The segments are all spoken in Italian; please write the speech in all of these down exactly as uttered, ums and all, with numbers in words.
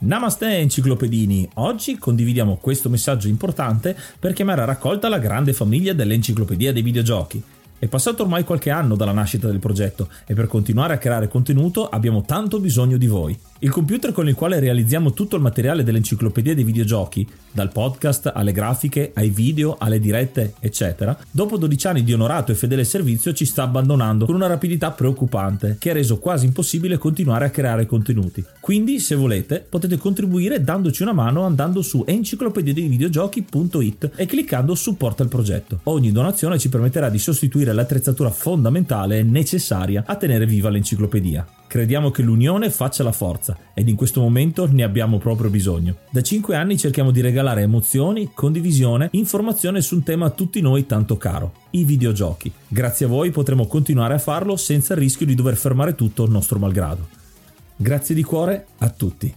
Namaste enciclopedini, oggi condividiamo questo messaggio importante per chiamare a raccolta la grande famiglia dell'Enciclopedia dei Videogiochi. È passato ormai qualche anno dalla nascita del progetto e per continuare a creare contenuto abbiamo tanto bisogno di voi. Il computer con il quale realizziamo tutto il materiale dell'Enciclopedia dei Videogiochi, dal podcast alle grafiche, ai video, alle dirette, eccetera, dopo dodici anni di onorato e fedele servizio ci sta abbandonando con una rapidità preoccupante che ha reso quasi impossibile continuare a creare contenuti. Quindi, se volete, potete contribuire dandoci una mano andando su enciclopedia dei videogiochi punto it e cliccando supporta il progetto. Ogni donazione ci permetterà di sostituire l'attrezzatura fondamentale e necessaria a tenere viva l'enciclopedia. Crediamo che l'unione faccia la forza ed in questo momento ne abbiamo proprio bisogno. Da cinque anni cerchiamo di regalare emozioni, condivisione, informazione su un tema a tutti noi tanto caro, i videogiochi. Grazie a voi potremo continuare a farlo senza il rischio di dover fermare tutto nostro malgrado. Grazie di cuore a tutti.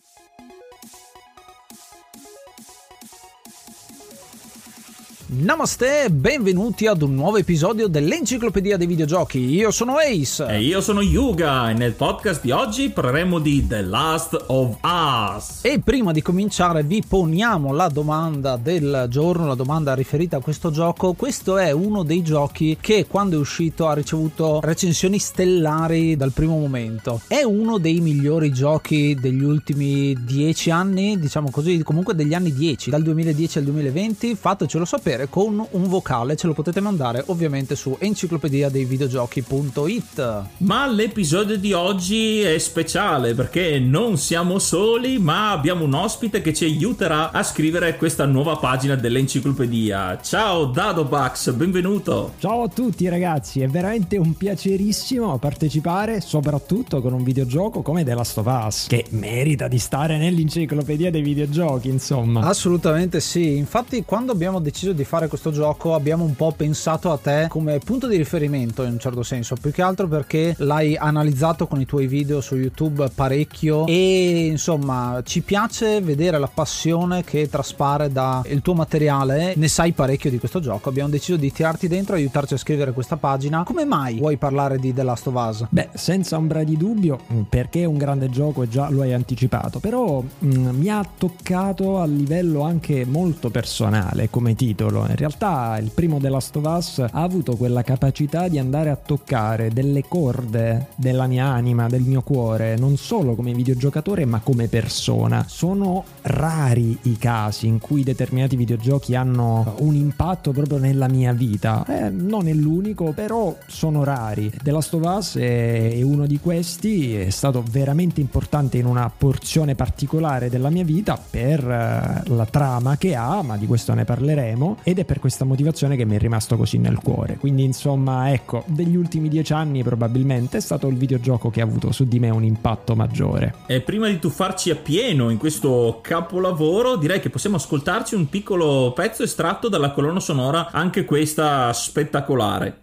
Namaste, benvenuti ad un nuovo episodio dell'Enciclopedia dei Videogiochi. Io sono Ace e io sono Yuga e nel podcast di oggi parleremo di The Last of Us. E prima di cominciare vi poniamo la domanda del giorno, la domanda riferita a questo gioco. Questo è uno dei giochi che quando è uscito ha ricevuto recensioni stellari dal primo momento. È uno dei migliori giochi degli ultimi dieci anni, diciamo così, comunque degli anni dieci, dal duemiladieci al duemilaventi. Fatecelo sapere con un vocale, ce lo potete mandare ovviamente su enciclopedia dei videogiochi punto it. Ma l'episodio di oggi è speciale perché non siamo soli, ma abbiamo un ospite che ci aiuterà a scrivere questa nuova pagina dell'enciclopedia. Ciao Dadobax, benvenuto. Ciao a tutti ragazzi, è veramente un piacerissimo partecipare soprattutto con un videogioco come The Last of Us, che merita di stare nell'enciclopedia dei videogiochi, insomma. Assolutamente sì, infatti quando abbiamo deciso di fare questo gioco abbiamo un po' pensato a te come punto di riferimento in un certo senso, più che altro perché l'hai analizzato con i tuoi video su YouTube parecchio e insomma ci piace vedere la passione che traspare dal tuo materiale, ne sai parecchio di questo gioco, abbiamo deciso di tirarti dentro e aiutarci a scrivere questa pagina. Come mai vuoi parlare di The Last of Us? Beh, senza ombra di dubbio perché è un grande gioco e già lo hai anticipato, però mh, mi ha toccato a livello anche molto personale come titolo. In realtà il primo The Last of Us ha avuto quella capacità di andare a toccare delle corde della mia anima, del mio cuore, non solo come videogiocatore ma come persona. Sono rari i casi in cui determinati videogiochi hanno un impatto proprio nella mia vita, eh, non è l'unico, però sono rari. The Last of Us è uno di questi, è stato veramente importante in una porzione particolare della mia vita per uh, la trama che ha, ma di questo ne parleremo, ed è per questa motivazione che mi è rimasto così nel cuore. Quindi insomma, ecco, degli ultimi dieci anni probabilmente è stato il videogioco che ha avuto su di me un impatto maggiore. E prima di tuffarci a pieno in questo capolavoro, direi che possiamo ascoltarci un piccolo pezzo estratto dalla colonna sonora, anche questa spettacolare.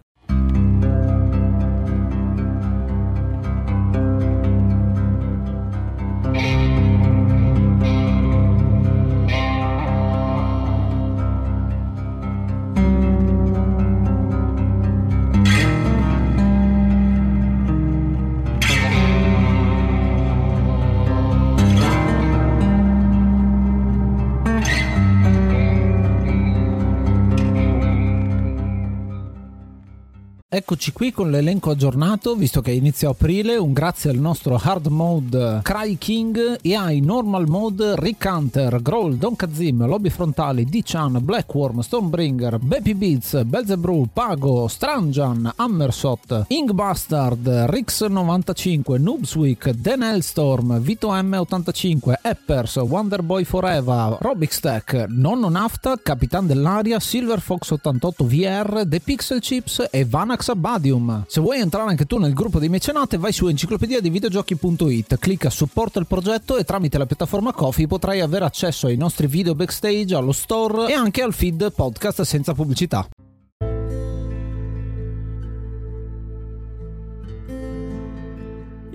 Eccoci qui con l'elenco aggiornato, visto che inizia aprile. Un grazie al nostro hard mode Cry King e ai normal mode Rick Hunter, Growl, Don Kazim, Lobby Frontali, D-Chan, Blackworm, Stonebringer, Baby Beats, Belzebrew, Pago, Stranjan, Hammersot, Ingbastard, Rix novantacinque, Noobsweek, Dan Hellstorm, Vito M ottantacinque, Eppers, Wonderboy Forever, Robixtech, Nonno Nafta, Capitan dell'Aria, Silver Fox ottantotto V R, The Pixel Chips e Vanax Abadium. Se vuoi entrare anche tu nel gruppo dei mecenate, vai su enciclopedia dei videogiochi punto it, clicca supporta il progetto e tramite la piattaforma Ko-fi potrai avere accesso ai nostri video backstage, allo store e anche al feed podcast senza pubblicità.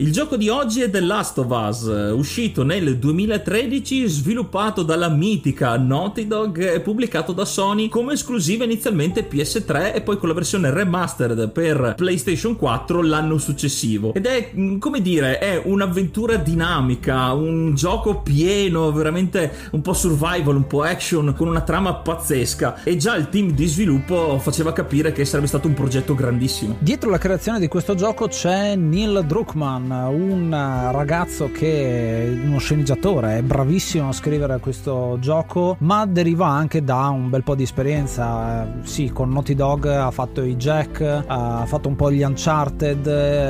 Il gioco di oggi è The Last of Us, uscito nel duemilatredici, sviluppato dalla mitica Naughty Dog e pubblicato da Sony come esclusiva inizialmente P S tre e poi con la versione remastered per PlayStation quattro l'anno successivo. Ed è, come dire, è un'avventura dinamica, un gioco pieno, veramente un po' survival, un po' action, con una trama pazzesca, e già il team di sviluppo faceva capire che sarebbe stato un progetto grandissimo. Dietro la creazione di questo gioco c'è Neil Druckmann, un ragazzo che è uno sceneggiatore, è bravissimo a scrivere questo gioco, ma deriva anche da un bel po' di esperienza. Sì, con Naughty Dog ha fatto i Jack, ha fatto un po' gli Uncharted,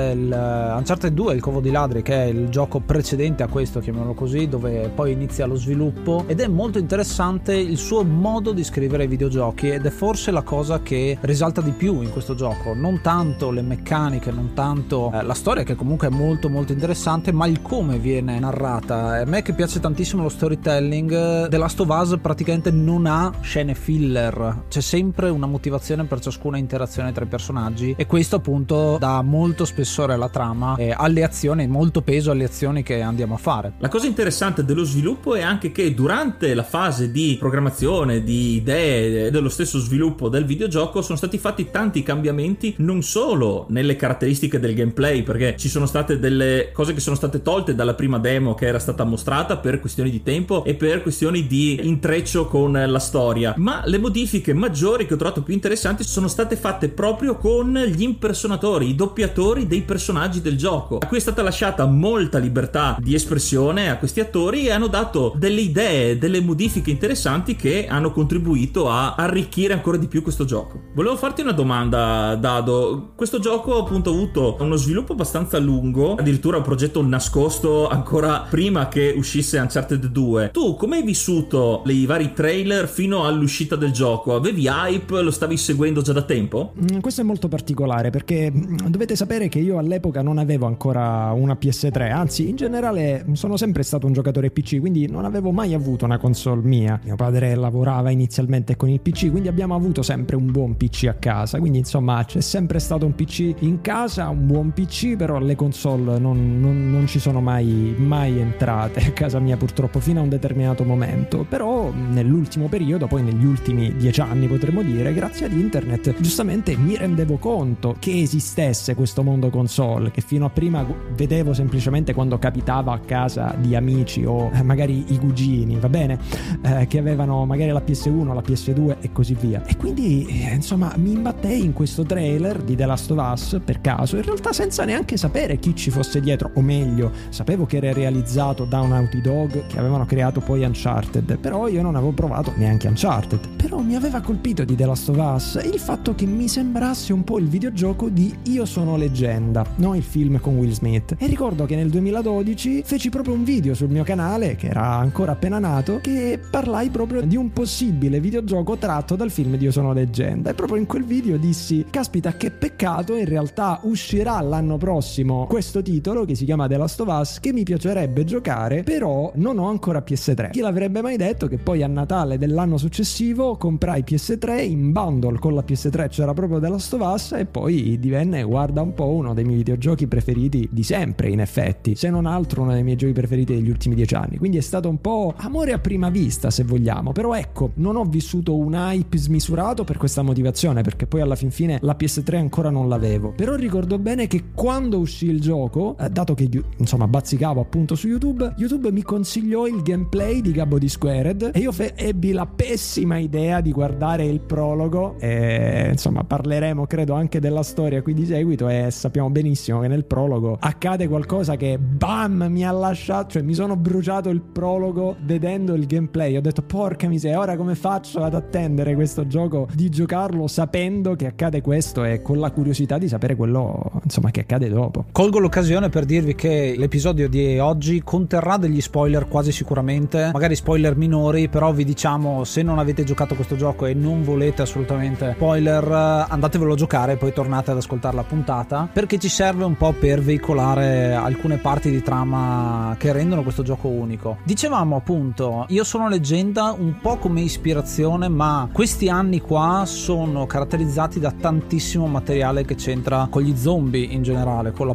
il Uncharted due, il Covo di Ladri, che è il gioco precedente a questo, chiamiamolo così, dove poi inizia lo sviluppo, ed è molto interessante il suo modo di scrivere i videogiochi, ed è forse la cosa che risalta di più in questo gioco, non tanto le meccaniche, non tanto eh, la storia, che comunque è molto molto interessante, ma il come viene narrata. A me che piace tantissimo lo storytelling, The Last of Us praticamente non ha scene filler, c'è sempre una motivazione per ciascuna interazione tra i personaggi, e questo appunto dà molto spessore alla trama e alle azioni, molto peso alle azioni che andiamo a fare. La cosa interessante dello sviluppo è anche che durante la fase di programmazione, di idee e dello stesso sviluppo del videogioco sono stati fatti tanti cambiamenti, non solo nelle caratteristiche del gameplay, perché ci sono state delle cose che sono state tolte dalla prima demo che era stata mostrata per questioni di tempo e per questioni di intreccio con la storia, ma le modifiche maggiori che ho trovato più interessanti sono state fatte proprio con gli impersonatori, i doppiatori dei personaggi del gioco, a cui è stata lasciata molta libertà di espressione a questi attori, e hanno dato delle idee, delle modifiche interessanti che hanno contribuito a arricchire ancora di più questo gioco. Volevo farti una domanda, Dado. Questo gioco appunto ha avuto uno sviluppo abbastanza lungo, addirittura un progetto nascosto ancora prima che uscisse Uncharted due. Tu come hai vissuto i vari trailer fino all'uscita del gioco? Avevi hype? Lo stavi seguendo già da tempo? Mm, questo è molto particolare, perché dovete sapere che io all'epoca non avevo ancora una P S tre, anzi in generale sono sempre stato un giocatore P C, quindi non avevo mai avuto una console mia. Mio padre lavorava inizialmente con il P C, quindi abbiamo avuto sempre un buon P C a casa, quindi insomma c'è sempre stato un P C in casa, un buon P C, però le console non, non, non ci sono mai, mai entrate a casa mia purtroppo fino a un determinato momento. Però nell'ultimo periodo, poi negli ultimi dieci anni potremmo dire, grazie ad internet giustamente mi rendevo conto che esistesse questo mondo console, che fino a prima vedevo semplicemente quando capitava a casa di amici o magari i cugini, va bene, eh, che avevano magari la P S uno, la P S due e così via. E quindi eh, insomma mi imbattei in questo trailer di The Last of Us per caso, in realtà senza neanche sapere chi ci fosse dietro, o meglio sapevo che era realizzato da un Naughty Dog che avevano creato poi Uncharted, però io non avevo provato neanche Uncharted. Però mi aveva colpito di The Last of Us il fatto che mi sembrasse un po' il videogioco di Io sono leggenda, no, il film con Will Smith. E ricordo che nel duemiladodici feci proprio un video sul mio canale, che era ancora appena nato, che parlai proprio di un possibile videogioco tratto dal film di Io sono leggenda, e proprio in quel video dissi: caspita, che peccato, in realtà uscirà l'anno prossimo questo titolo che si chiama The Last of Us, che mi piacerebbe giocare, però non ho ancora P S tre. Chi l'avrebbe mai detto che poi a Natale dell'anno successivo comprai P S tre, in bundle con la P S tre c'era proprio The Last of Us, e poi divenne, guarda un po', uno dei miei videogiochi preferiti di sempre, in effetti, se non altro uno dei miei giochi preferiti degli ultimi dieci anni. Quindi è stato un po' amore a prima vista, se vogliamo. Però ecco, non ho vissuto un hype smisurato per questa motivazione, perché poi alla fin fine la P S tre ancora non l'avevo. Però ricordo bene che quando uscì il gioco, eh, dato che insomma bazzicavo appunto su YouTube, YouTube mi consigliò il gameplay di Gabbo di Squared, e io fe- ebbi la pessima idea di guardare il prologo, e insomma parleremo credo anche della storia qui di seguito, e sappiamo benissimo che nel prologo accade qualcosa che bam mi ha lasciato, cioè mi sono bruciato il prologo vedendo il gameplay. Ho detto porca miseria, ora come faccio ad attendere questo gioco, di giocarlo sapendo che accade questo e con la curiosità di sapere quello insomma che accade dopo. Colgo l'occasione per dirvi che l'episodio di oggi conterrà degli spoiler quasi sicuramente, magari spoiler minori, però vi diciamo, se non avete giocato questo gioco e non volete assolutamente spoiler, andatevelo a giocare e poi tornate ad ascoltare la puntata, perché ci serve un po' per veicolare alcune parti di trama che rendono questo gioco unico. Dicevamo appunto, Io sono leggenda un po' come ispirazione, ma questi anni qua sono caratterizzati da tantissimo materiale che c'entra con gli zombie in generale, con l'apocalisse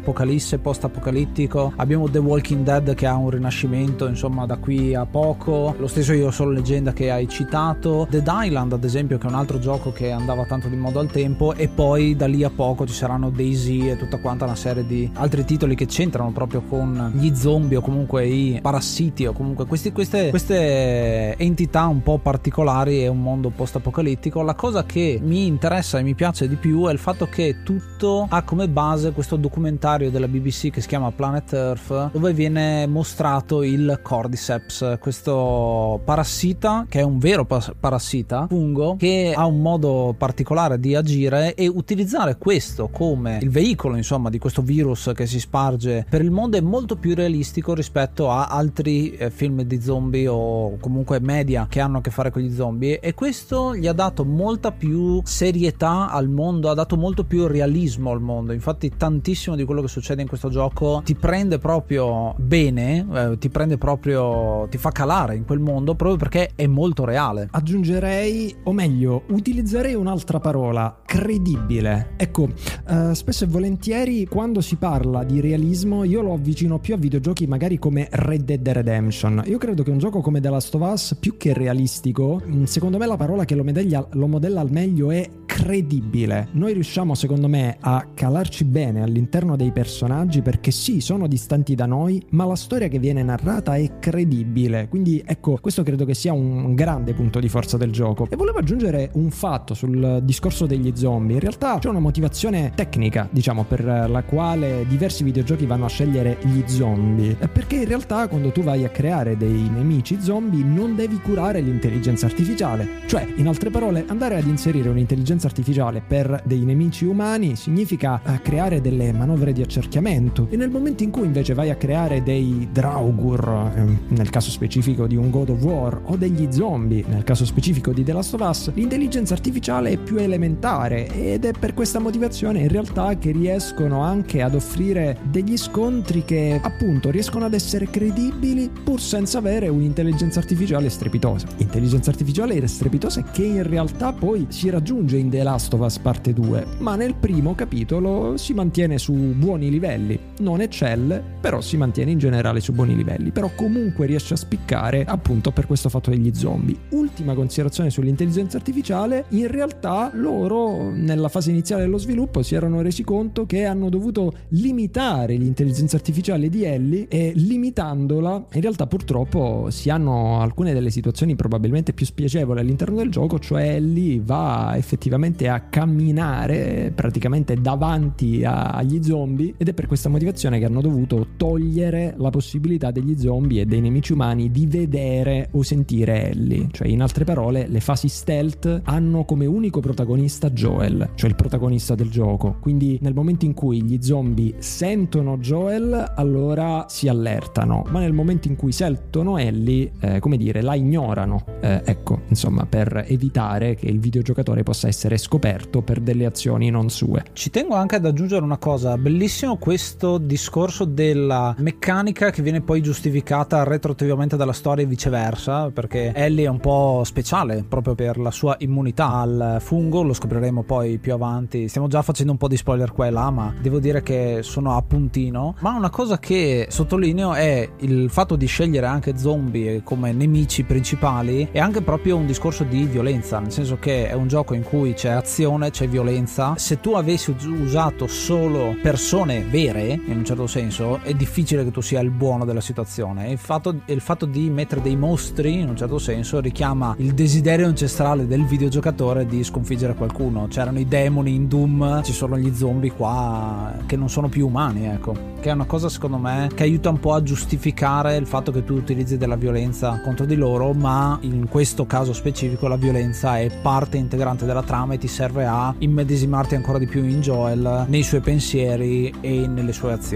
premesse post-apocalittico, abbiamo The Walking Dead che ha un rinascimento insomma da qui a poco, lo stesso Io Solo Leggenda che hai citato, Dead Island ad esempio che è un altro gioco che andava tanto di moda al tempo, e poi da lì a poco ci saranno DayZ e tutta quanta una serie di altri titoli che c'entrano proprio con gli zombie o comunque i parassiti o comunque questi, queste, queste entità un po' particolari e un mondo post-apocalittico. La cosa che mi interessa e mi piace di più è il fatto che tutto ha come base questo documentario della B B C che si chiama Planet Earth, dove viene mostrato il Cordyceps, questo parassita che è un vero pas- parassita fungo che ha un modo particolare di agire, e utilizzare questo come il veicolo insomma di questo virus che si sparge per il mondo è molto più realistico rispetto a altri eh, film di zombie o comunque media che hanno a che fare con gli zombie, e questo gli ha dato molta più serietà al mondo, ha dato molto più realismo al mondo. Infatti tantissimo di quello che succede in questo gioco ti prende proprio bene, eh, ti prende proprio, ti fa calare in quel mondo proprio perché è molto reale. Aggiungerei, o meglio utilizzerei un'altra parola: credibile. Ecco, eh, spesso e volentieri quando si parla di realismo io lo avvicino più a videogiochi magari come Red Dead Redemption. Io credo che un gioco come The Last of Us, più che realistico, secondo me la parola che lo modella, lo modella al meglio è credibile. Noi riusciamo secondo me a calarci bene all'interno dei personaggi perché sì, sono distanti da noi, ma la storia che viene narrata è credibile. Quindi ecco, questo credo che sia un grande punto di forza del gioco. E volevo aggiungere un fatto sul discorso degli zombie. In realtà c'è una motivazione tecnica, diciamo, per la quale diversi videogiochi vanno a scegliere gli zombie, perché in realtà quando tu vai a creare dei nemici zombie non devi curare l'intelligenza artificiale. Cioè, in altre parole, andare ad inserire un'intelligenza artificiale per dei nemici umani significa eh, creare delle manovre di accerchiamento, e nel momento in cui invece vai a creare dei Draugr, eh, nel caso specifico di un God of War, o degli zombie nel caso specifico di The Last of Us, l'intelligenza artificiale è più elementare, ed è per questa motivazione in realtà che riescono anche ad offrire degli scontri che appunto riescono ad essere credibili pur senza avere un'intelligenza artificiale strepitosa. Intelligenza artificiale strepitosa che in realtà poi si raggiunge in The Last of Us parte due, ma nel primo capitolo si mantiene su buoni livelli, non eccelle, però si mantiene in generale su buoni livelli, però comunque riesce a spiccare appunto per questo fatto degli zombie. Ultima considerazione sull'intelligenza artificiale: in realtà loro nella fase iniziale dello sviluppo si erano resi conto che hanno dovuto limitare l'intelligenza artificiale di Ellie, e limitandola in realtà purtroppo si hanno alcune delle situazioni probabilmente più spiacevoli all'interno del gioco, cioè Ellie va effettivamente a camminare praticamente davanti a, agli zombie, ed è per questa motivazione che hanno dovuto togliere la possibilità degli zombie e dei nemici umani di vedere o sentire Ellie. Cioè, in altre parole, le fasi stealth hanno come unico protagonista Joel, cioè il protagonista del gioco. Quindi nel momento in cui gli zombie sentono Joel, allora si allertano, ma nel momento in cui sentono Ellie, eh, come dire, la ignorano. Eh, ecco, insomma, per evitare che il videogiocatore possa essere scoperto per delle azioni non sue. Ci tengo anche ad aggiungere una cosa: bellissimo questo discorso della meccanica che viene poi giustificata retroattivamente dalla storia e viceversa, perché Ellie è un po' speciale proprio per la sua immunità al fungo, lo scopriremo poi più avanti. Stiamo già facendo un po' di spoiler qua e là, ma devo dire che sono a puntino. Ma una cosa che sottolineo è il fatto di scegliere anche zombie come nemici principali, è anche proprio un discorso di violenza, nel senso che è un gioco in cui c'è azione, c'è violenza. Se tu avessi usato solo persone vere, in un certo senso, è difficile che tu sia il buono della situazione. Il fatto, il fatto di mettere dei mostri, in un certo senso, richiama il desiderio ancestrale del videogiocatore di sconfiggere qualcuno. C'erano i demoni in Doom, ci sono gli zombie qua che non sono più umani, ecco, che è una cosa secondo me che aiuta un po' a giustificare il fatto che tu utilizzi della violenza contro di loro, ma in questo caso specifico la violenza è parte integrante della trama e ti serve a immedesimarti ancora di più in Joel, nei suoi pensieri e nelle sue azioni.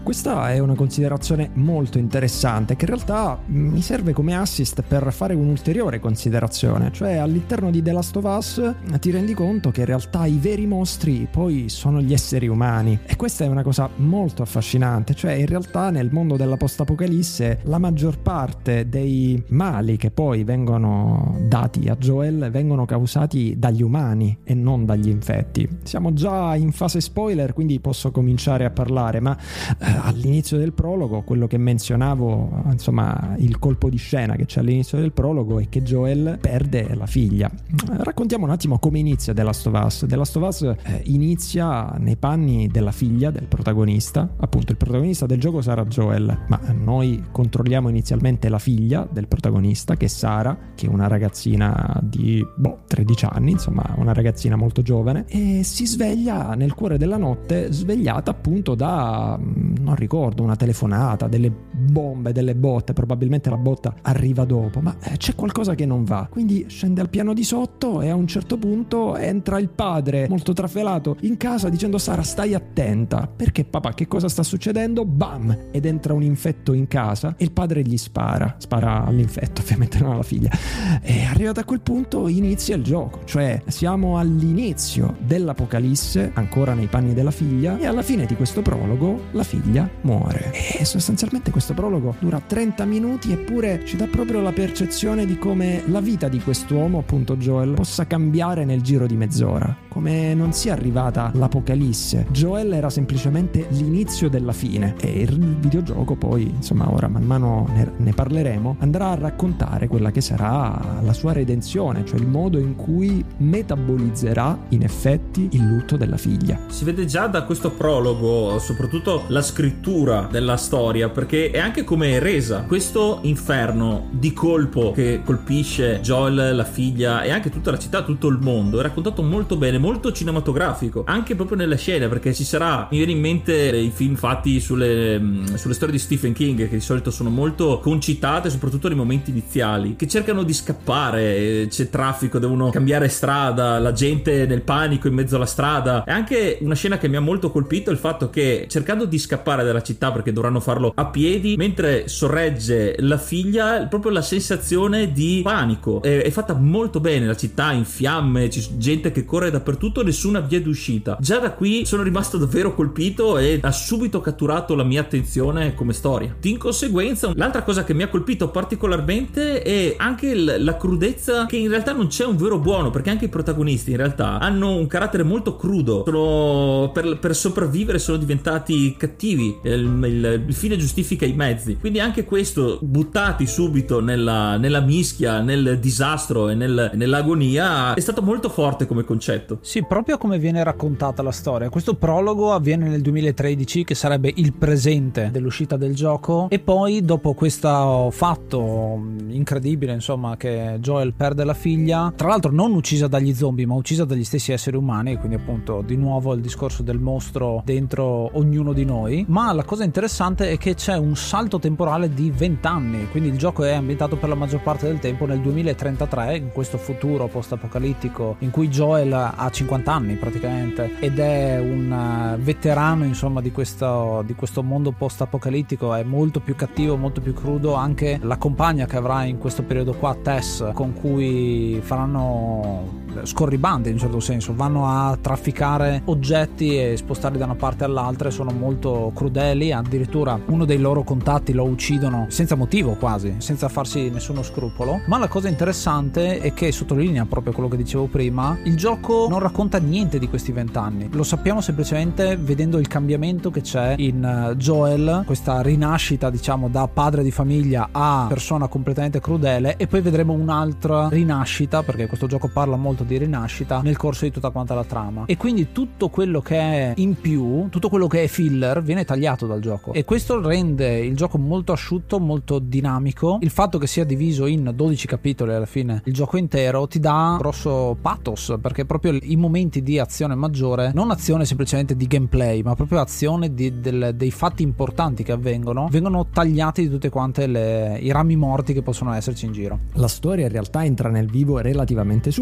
Questa è una considerazione molto interessante che in realtà mi serve come assist per fare un'ulteriore considerazione, cioè all'interno di The Last of Us ti rendi conto che in realtà i veri mostri poi sono gli esseri umani, e questa è una cosa molto affascinante, cioè in realtà nel mondo della post-apocalisse la maggior parte dei mali che poi vengono dati a Joel vengono causati dagli umani e non dagli infetti. Siamo già in fase spoiler, quindi posso cominciare a parlare, ma eh, all'inizio del prologo, quello che menzionavo, insomma il colpo di scena che c'è all'inizio del prologo è che Joel perde la figlia. Raccontiamo un attimo come inizia The Last of Us. The Last of Us eh, inizia nei panni della figlia del protagonista, appunto il protagonista del gioco sarà Joel, ma noi controlliamo inizialmente la figlia del protagonista, che è Sara, che è una ragazzina di boh, tredici anni, insomma una ragazzina molto giovane, e si sveglia nel cuore della notte, svegliata appunto da, non ricordo, una telefonata, delle bombe, delle botte. Probabilmente la botta arriva dopo, ma c'è qualcosa che non va, quindi scende al piano di sotto e a un certo punto entra il padre molto trafelato in casa dicendo: Sara, stai attenta, perché papà, che cosa sta succedendo? Bam! Ed entra un infetto in casa e il padre gli spara spara all'infetto, ovviamente non alla figlia. E arrivato a quel punto inizia il gioco, cioè siamo all'inizio dell'apocalisse, ancora nei panni della figlia, e alla fine di questo prologo la figlia muore. E sostanzialmente questo prologo dura trenta minuti, eppure ci dà proprio la percezione di come la vita di quest'uomo, appunto Joel, possa cambiare nel giro di mezz'ora, come non sia arrivata l'apocalisse. Joel era semplicemente l'inizio della fine, e il videogioco poi, insomma, ora man mano ne, ne parleremo, andrà a raccontare quella che sarà la sua redenzione, cioè il modo in cui metabolizzerà in effetti il lutto della figlia. Si vede già da questo prologo soprattutto la scrittura della storia, perché è anche come è resa. Questo inferno di colpo che colpisce Joel, la figlia e anche tutta la città, tutto il mondo, è raccontato molto bene, molto cinematografico, anche proprio nelle scene, perché ci sarà, mi viene in mente i film fatti sulle, sulle storie di Stephen King, che di solito sono molto concitate, soprattutto nei momenti iniziali, che cercano di scappare, c'è traffico, devono cambiare strada, la gente nel panico in mezzo alla strada. E anche una scena che mi ha molto colpito è il fatto che, cercando di scappare dalla città perché dovranno farlo a piedi, mentre sorregge la figlia, proprio la sensazione di panico è, è fatta molto bene, la città in fiamme, c'è gente che corre dappertutto, nessuna via d'uscita. Già da qui sono rimasto davvero colpito e ha subito catturato la mia attenzione come storia. In conseguenza, l'altra cosa che mi ha colpito particolarmente è anche il, la crudezza, che in realtà non c'è un vero buono, perché anche i protagonisti in realtà hanno un carattere molto crudo, sono, per, per sopravvivere sono diventati cattivi, il, il, il fine giustifica i mezzi, quindi anche questo, buttati subito nella, nella mischia, nel disastro e nel, nell'agonia, è stato molto forte come concetto. Sì, proprio come viene raccontata la storia. Questo prologo avviene nel duemilatredici, che sarebbe il presente dell'uscita del gioco, e poi dopo questo fatto incredibile, insomma, che Joel perde la figlia, tra l'altro non uccisa dagli zombie ma uccisa dagli stessi esseri umani, quindi appunto di nuovo il discorso del mostro dentro ognuno di noi. Ma la cosa interessante è che c'è un salto temporale di venti anni, quindi il gioco è ambientato per la maggior parte del tempo nel duemilatrentatré, in questo futuro post-apocalittico in cui Joel ha cinquanta anni praticamente ed è un veterano, insomma, di questo, di questo mondo post-apocalittico. È molto più cattivo, molto più crudo. Anche la compagna che avrà in questo periodo qua, Tess, con cui faranno scorribande in un certo senso, vanno a trafficare oggetti e spostarli da una parte all'altra, e sono molto crudeli. Addirittura uno dei loro contatti lo uccidono senza motivo, quasi senza farsi nessuno scrupolo. Ma la cosa interessante è che sottolinea proprio quello che dicevo prima: il gioco non racconta niente di questi vent'anni, lo sappiamo semplicemente vedendo il cambiamento che c'è in Joel, questa rinascita, diciamo, da padre di famiglia a persona completamente crudele, e poi vedremo un'altra rinascita, perché questo gioco parla molto di rinascita nel corso di tutta quanta la trama, e quindi tutto quello che è in più, tutto quello che è filler, viene tagliato dal gioco, e questo rende il gioco molto asciutto, molto dinamico. Il fatto che sia diviso in dodici capitoli alla fine il gioco intero ti dà grosso pathos, perché proprio i momenti di azione maggiore, non azione semplicemente di gameplay, ma proprio azione di, del, dei fatti importanti che avvengono, vengono tagliati di tutte quante le, i rami morti che possono esserci in giro. La storia in realtà entra nel vivo relativamente subito, perché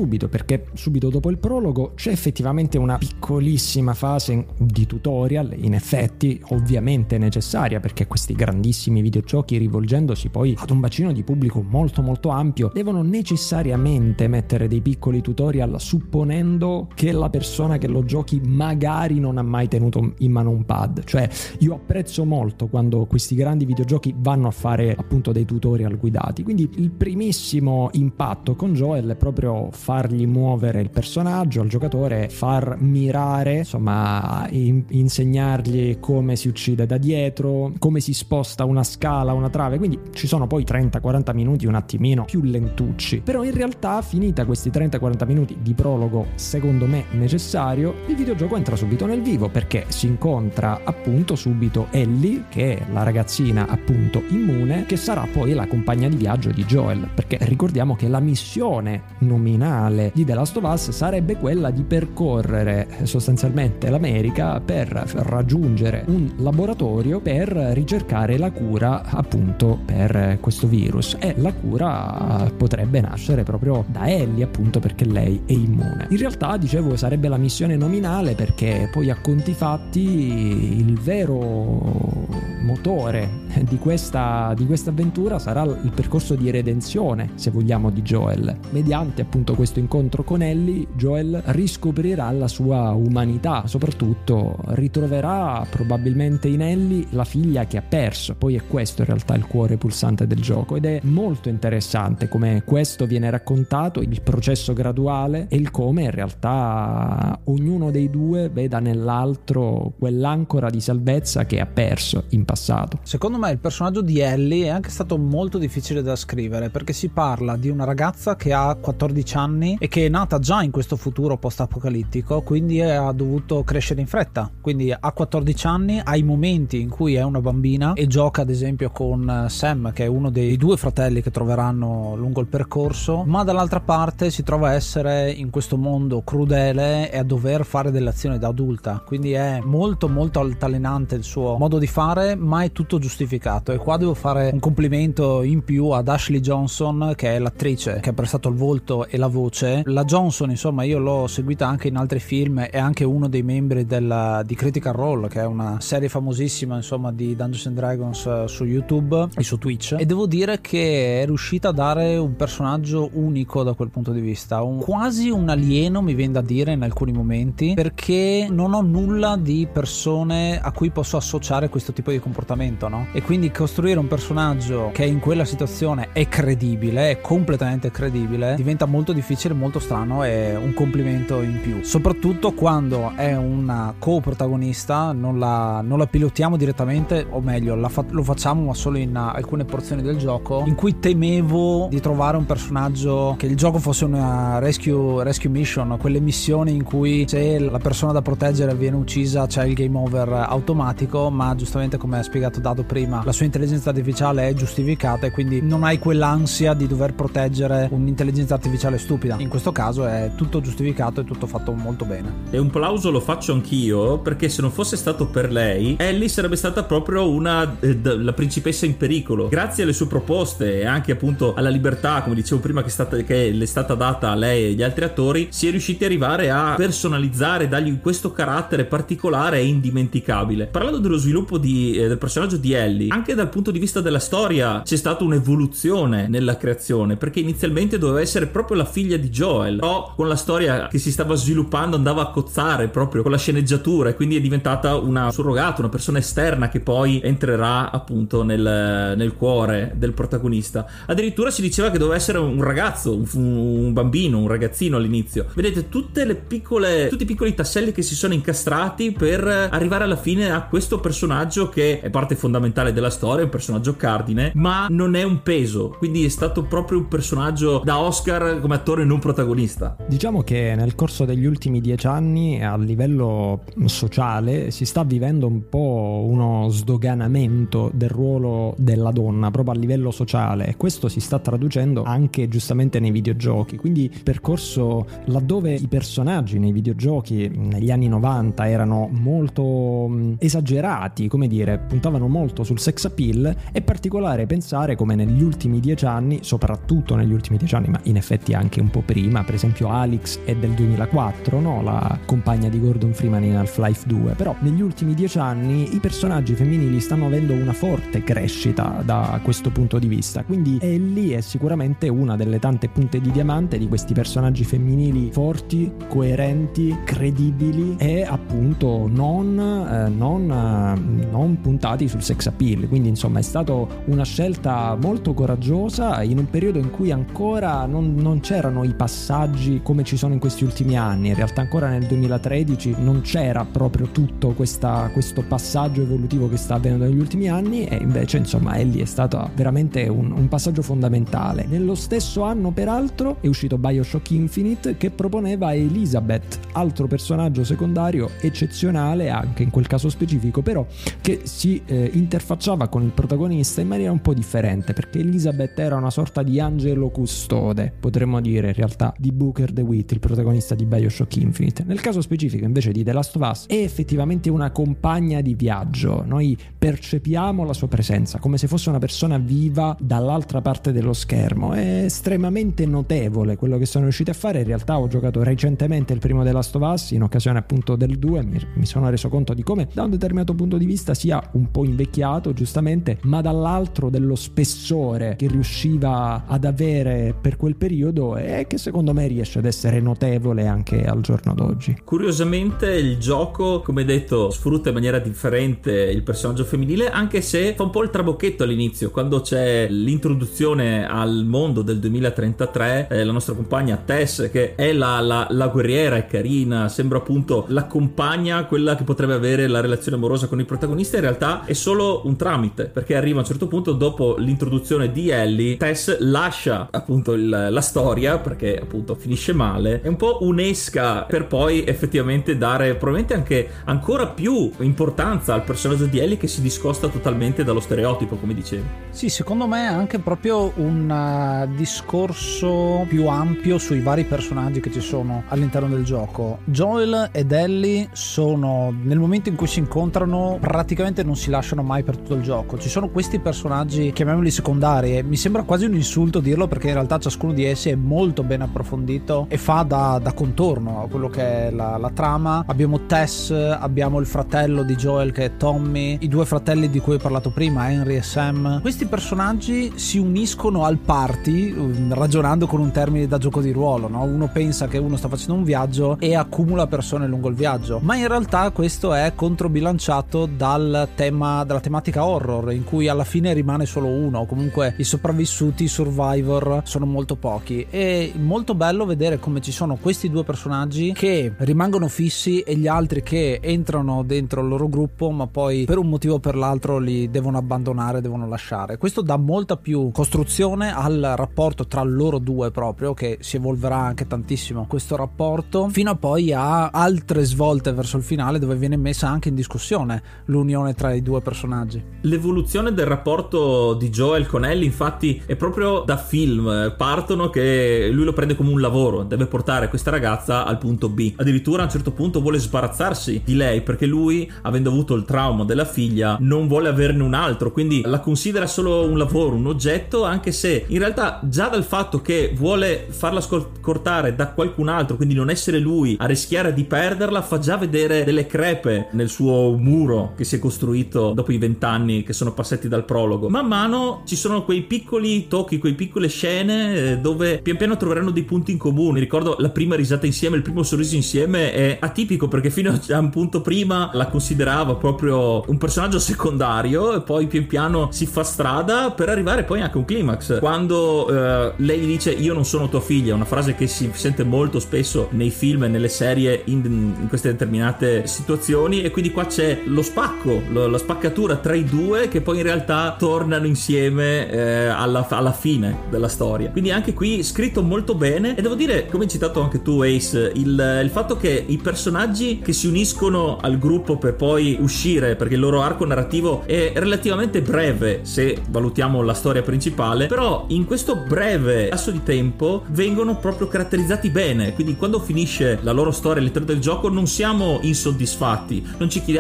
perché subito dopo il prologo c'è effettivamente una piccolissima fase di tutorial, in effetti ovviamente necessaria, perché questi grandissimi videogiochi, rivolgendosi poi ad un bacino di pubblico molto molto ampio, devono necessariamente mettere dei piccoli tutorial, supponendo che la persona che lo giochi magari non ha mai tenuto in mano un pad. Cioè, io apprezzo molto quando questi grandi videogiochi vanno a fare appunto dei tutorial guidati. Quindi il primissimo impatto con Joel è proprio fargli muovere il personaggio al giocatore, far mirare, insomma, in- insegnargli come si uccide da dietro, come si sposta una scala, una trave. Quindi ci sono poi trenta quaranta minuti un attimino più lentucci, però in realtà, finita questi trenta quaranta minuti di prologo secondo me necessario, il videogioco entra subito nel vivo, perché si incontra appunto subito Ellie, che è la ragazzina appunto immune, che sarà poi la compagna di viaggio di Joel, perché ricordiamo che la missione nominale di The Last of Us sarebbe quella di percorrere sostanzialmente l'America per raggiungere un laboratorio per ricercare la cura appunto per questo virus, e la cura potrebbe nascere proprio da Ellie, appunto perché lei è immune. In realtà, dicevo, sarebbe la missione nominale, perché poi a conti fatti il vero motore di questa di questa avventura sarà il percorso di redenzione, se vogliamo, di Joel. Mediante appunto questo incontro con Ellie, Joel riscoprirà la sua umanità, soprattutto ritroverà probabilmente in Ellie la figlia che ha perso. Poi è questo in realtà il cuore pulsante del gioco, ed è molto interessante come questo viene raccontato, il processo graduale, e il come in realtà ognuno dei due veda nell'altro quell'ancora di salvezza che ha perso in passato. Secondo me il personaggio di Ellie è anche stato molto difficile da scrivere, perché si parla di una ragazza che ha quattordici anni e che è nata già in questo futuro post-apocalittico, quindi ha dovuto crescere in fretta. Quindi a quattordici anni ha i momenti in cui è una bambina e gioca ad esempio con Sam, che è uno dei due fratelli che troveranno lungo il percorso, ma dall'altra parte si trova a essere in questo mondo crudele e a dover fare delle azioni da adulta. Quindi è molto molto altalenante il suo modo di fare, ma è tutto giustificato. E qua devo fare un complimento in più ad Ashley Johnson, che è l'attrice che ha prestato il volto e la voce. La Johnson, insomma, io l'ho seguita anche in altri film, è anche uno dei membri della, di Critical Role, che è una serie famosissima, insomma, di Dungeons and Dragons su YouTube e su Twitch, e devo dire che è riuscita a dare un personaggio unico da quel punto di vista, un, quasi un alieno, mi viene da dire in alcuni momenti, perché non ho nulla di persone a cui posso associare questo tipo di comportamento, no? E quindi costruire un personaggio che in quella situazione è credibile, è completamente credibile, diventa molto difficile, molto strano, e un complimento in più, soprattutto quando è una co-protagonista, non la, non la pilotiamo direttamente, o meglio la fa- lo facciamo ma solo in uh, alcune porzioni del gioco, in cui temevo di trovare un personaggio, che il gioco fosse una rescue, rescue mission, quelle missioni in cui se la persona da proteggere viene uccisa c'è il game over automatico, ma giustamente, come ha spiegato Dado prima, la sua intelligenza artificiale è giustificata e quindi non hai quell'ansia di dover proteggere un'intelligenza artificiale stupida. In questo caso è tutto giustificato e tutto fatto molto bene. E un plauso lo faccio anch'io, perché se non fosse stato per lei, Ellie sarebbe stata proprio una eh, la principessa in pericolo. Grazie alle sue proposte e anche appunto alla libertà, come dicevo prima, che, è stata, che le è stata data a lei e agli altri attori, si è riusciti ad arrivare a personalizzare, dargli questo carattere particolare e indimenticabile. Parlando dello sviluppo di, eh, del personaggio di Ellie, anche dal punto di vista della storia c'è stata un'evoluzione nella creazione, perché inizialmente doveva essere proprio la figlia di Joel, però con la storia che si stava sviluppando andava a cozzare proprio con la sceneggiatura, e quindi è diventata una surrogata, una persona esterna che poi entrerà appunto nel, nel cuore del protagonista. Addirittura si diceva che doveva essere un ragazzo, un, un bambino, un ragazzino all'inizio. Vedete tutte le piccole, tutti i piccoli tasselli che si sono incastrati per arrivare alla fine a questo personaggio che è parte fondamentale della storia, è un personaggio cardine, ma non è un peso, quindi è stato proprio un personaggio da Oscar come attore non protagonista. Diciamo che nel corso degli ultimi dieci anni a livello sociale si sta vivendo un po' uno sdoganamento del ruolo della donna proprio a livello sociale, e questo si sta traducendo anche giustamente nei videogiochi. Quindi percorso laddove i personaggi nei videogiochi negli anni novanta erano molto esagerati, come dire, puntavano molto sul sex appeal, è particolare pensare come negli ultimi dieci anni, soprattutto negli ultimi dieci anni, ma in effetti anche un po' prima, prima per esempio Alyx è del duemilaquattro, no? La compagna di Gordon Freeman in Half-Life due, però negli ultimi dieci anni i personaggi femminili stanno avendo una forte crescita da questo punto di vista, quindi Ellie è sicuramente una delle tante punte di diamante di questi personaggi femminili forti, coerenti, credibili e appunto non, eh, non, eh, non puntati sul sex appeal. Quindi insomma è stata una scelta molto coraggiosa in un periodo in cui ancora non, non c'erano i passaggi come ci sono in questi ultimi anni. In realtà ancora nel duemilatredici non c'era proprio tutto questa, questo passaggio evolutivo che sta avvenendo negli ultimi anni, e invece insomma Ellie è stato veramente un, un passaggio fondamentale. Nello stesso anno peraltro è uscito BioShock Infinite, che proponeva Elizabeth, altro personaggio secondario eccezionale anche in quel caso specifico, però che si eh, interfacciava con il protagonista in maniera un po' differente, perché Elizabeth era una sorta di angelo custode, potremmo dire in realtà, di Booker DeWitt, il protagonista di BioShock Infinite. Nel caso specifico invece di The Last of Us è effettivamente una compagna di viaggio, noi percepiamo la sua presenza come se fosse una persona viva dall'altra parte dello schermo. È estremamente notevole quello che sono riusciti a fare. In realtà ho giocato recentemente il primo The Last of Us in occasione appunto del due, mi, mi sono reso conto di come da un determinato punto di vista sia un po' invecchiato giustamente, ma dall'altro dello spessore che riusciva ad avere per quel periodo e che secondo me riesce ad essere notevole anche al giorno d'oggi. Curiosamente il gioco, come detto, sfrutta in maniera differente il personaggio femminile, anche se fa un po' il trabocchetto all'inizio, quando c'è l'introduzione al mondo del duemilatrentatré, eh, la nostra compagna Tess, che è la, la, la guerriera, è carina, sembra appunto la compagna, quella che potrebbe avere la relazione amorosa con il protagonista, in realtà è solo un tramite, perché arriva a un certo punto, dopo l'introduzione di Ellie, Tess lascia appunto il, la storia, perché appunto finisce male, è un po' un'esca per poi effettivamente dare probabilmente anche ancora più importanza al personaggio di Ellie, che si discosta totalmente dallo stereotipo, come dicevi. Sì, secondo me è anche proprio un uh, discorso più ampio sui vari personaggi che ci sono all'interno del gioco. Joel ed Ellie sono, nel momento in cui si incontrano, praticamente non si lasciano mai per tutto il gioco. Ci sono questi personaggi, chiamiamoli secondari, e mi sembra quasi un insulto dirlo, perché in realtà ciascuno di essi è molto ben approfondito e fa da, da contorno a quello che è la, la trama. Abbiamo Tess, abbiamo il fratello di Joel che è Tommy, i due fratelli di cui ho parlato prima, Henry e Sam. Questi personaggi si uniscono al party, ragionando con un termine da gioco di ruolo, no? Uno pensa che uno sta facendo un viaggio e accumula persone lungo il viaggio, ma in realtà questo è controbilanciato dal tema, dalla tematica horror, in cui alla fine rimane solo uno, o comunque i sopravvissuti, i survivor, sono molto pochi. È molto bello vedere come ci sono questi due personaggi che rimangono fissi e gli altri che entrano dentro il loro gruppo, ma poi per un motivo o per l'altro li devono abbandonare, devono lasciare. Questo dà molta più costruzione al rapporto tra loro due, proprio, che si evolverà anche tantissimo questo rapporto, fino a poi a altre svolte verso il finale, dove viene messa anche in discussione l'unione tra i due personaggi. L'evoluzione del rapporto di Joel con Ellie infatti è proprio da film. Partono che lui lo prende come un lavoro, deve portare questa ragazza al punto B, addirittura a un certo punto vuole sbarazzarsi di lei, perché lui, avendo avuto il trauma della figlia, non vuole averne un altro, quindi la considera solo un lavoro, un oggetto, anche se in realtà già dal fatto che vuole farla scortare da qualcun altro, quindi non essere lui a rischiare di perderla, fa già vedere delle crepe nel suo muro che si è costruito dopo i vent'anni che sono passati dal prologo. Man mano ci sono quei piccoli tocchi, quei piccole scene dove pian piano troveranno dei punti in comune. Mi ricordo la prima risata insieme, il primo sorriso insieme è atipico, perché fino a un punto prima la considerava proprio un personaggio secondario e poi pian piano si fa strada per arrivare poi anche a un climax, quando eh, lei gli dice io non sono tua figlia, una frase che si sente molto spesso nei film e nelle serie in, in queste determinate situazioni, e quindi qua c'è lo spacco, lo, la spaccatura tra i due, che poi in realtà tornano insieme eh, alla, alla fine della storia. Quindi anche qui scritto molto bene, e devo dire, come hai citato anche tu Ace, il, il fatto che i personaggi che si uniscono al gruppo per poi uscire, perché il loro arco narrativo è relativamente breve se valutiamo la storia principale, però in questo breve lasso di tempo vengono proprio caratterizzati bene. Quindi quando finisce la loro storia all'interno del gioco non siamo insoddisfatti, non ci chiediamo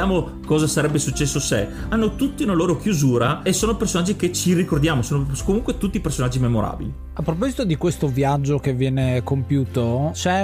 cosa sarebbe successo se, hanno tutti una loro chiusura e sono personaggi che ci ricordiamo, sono comunque tutti personaggi memorabili. A proposito di questo viaggio che viene compiuto, c'è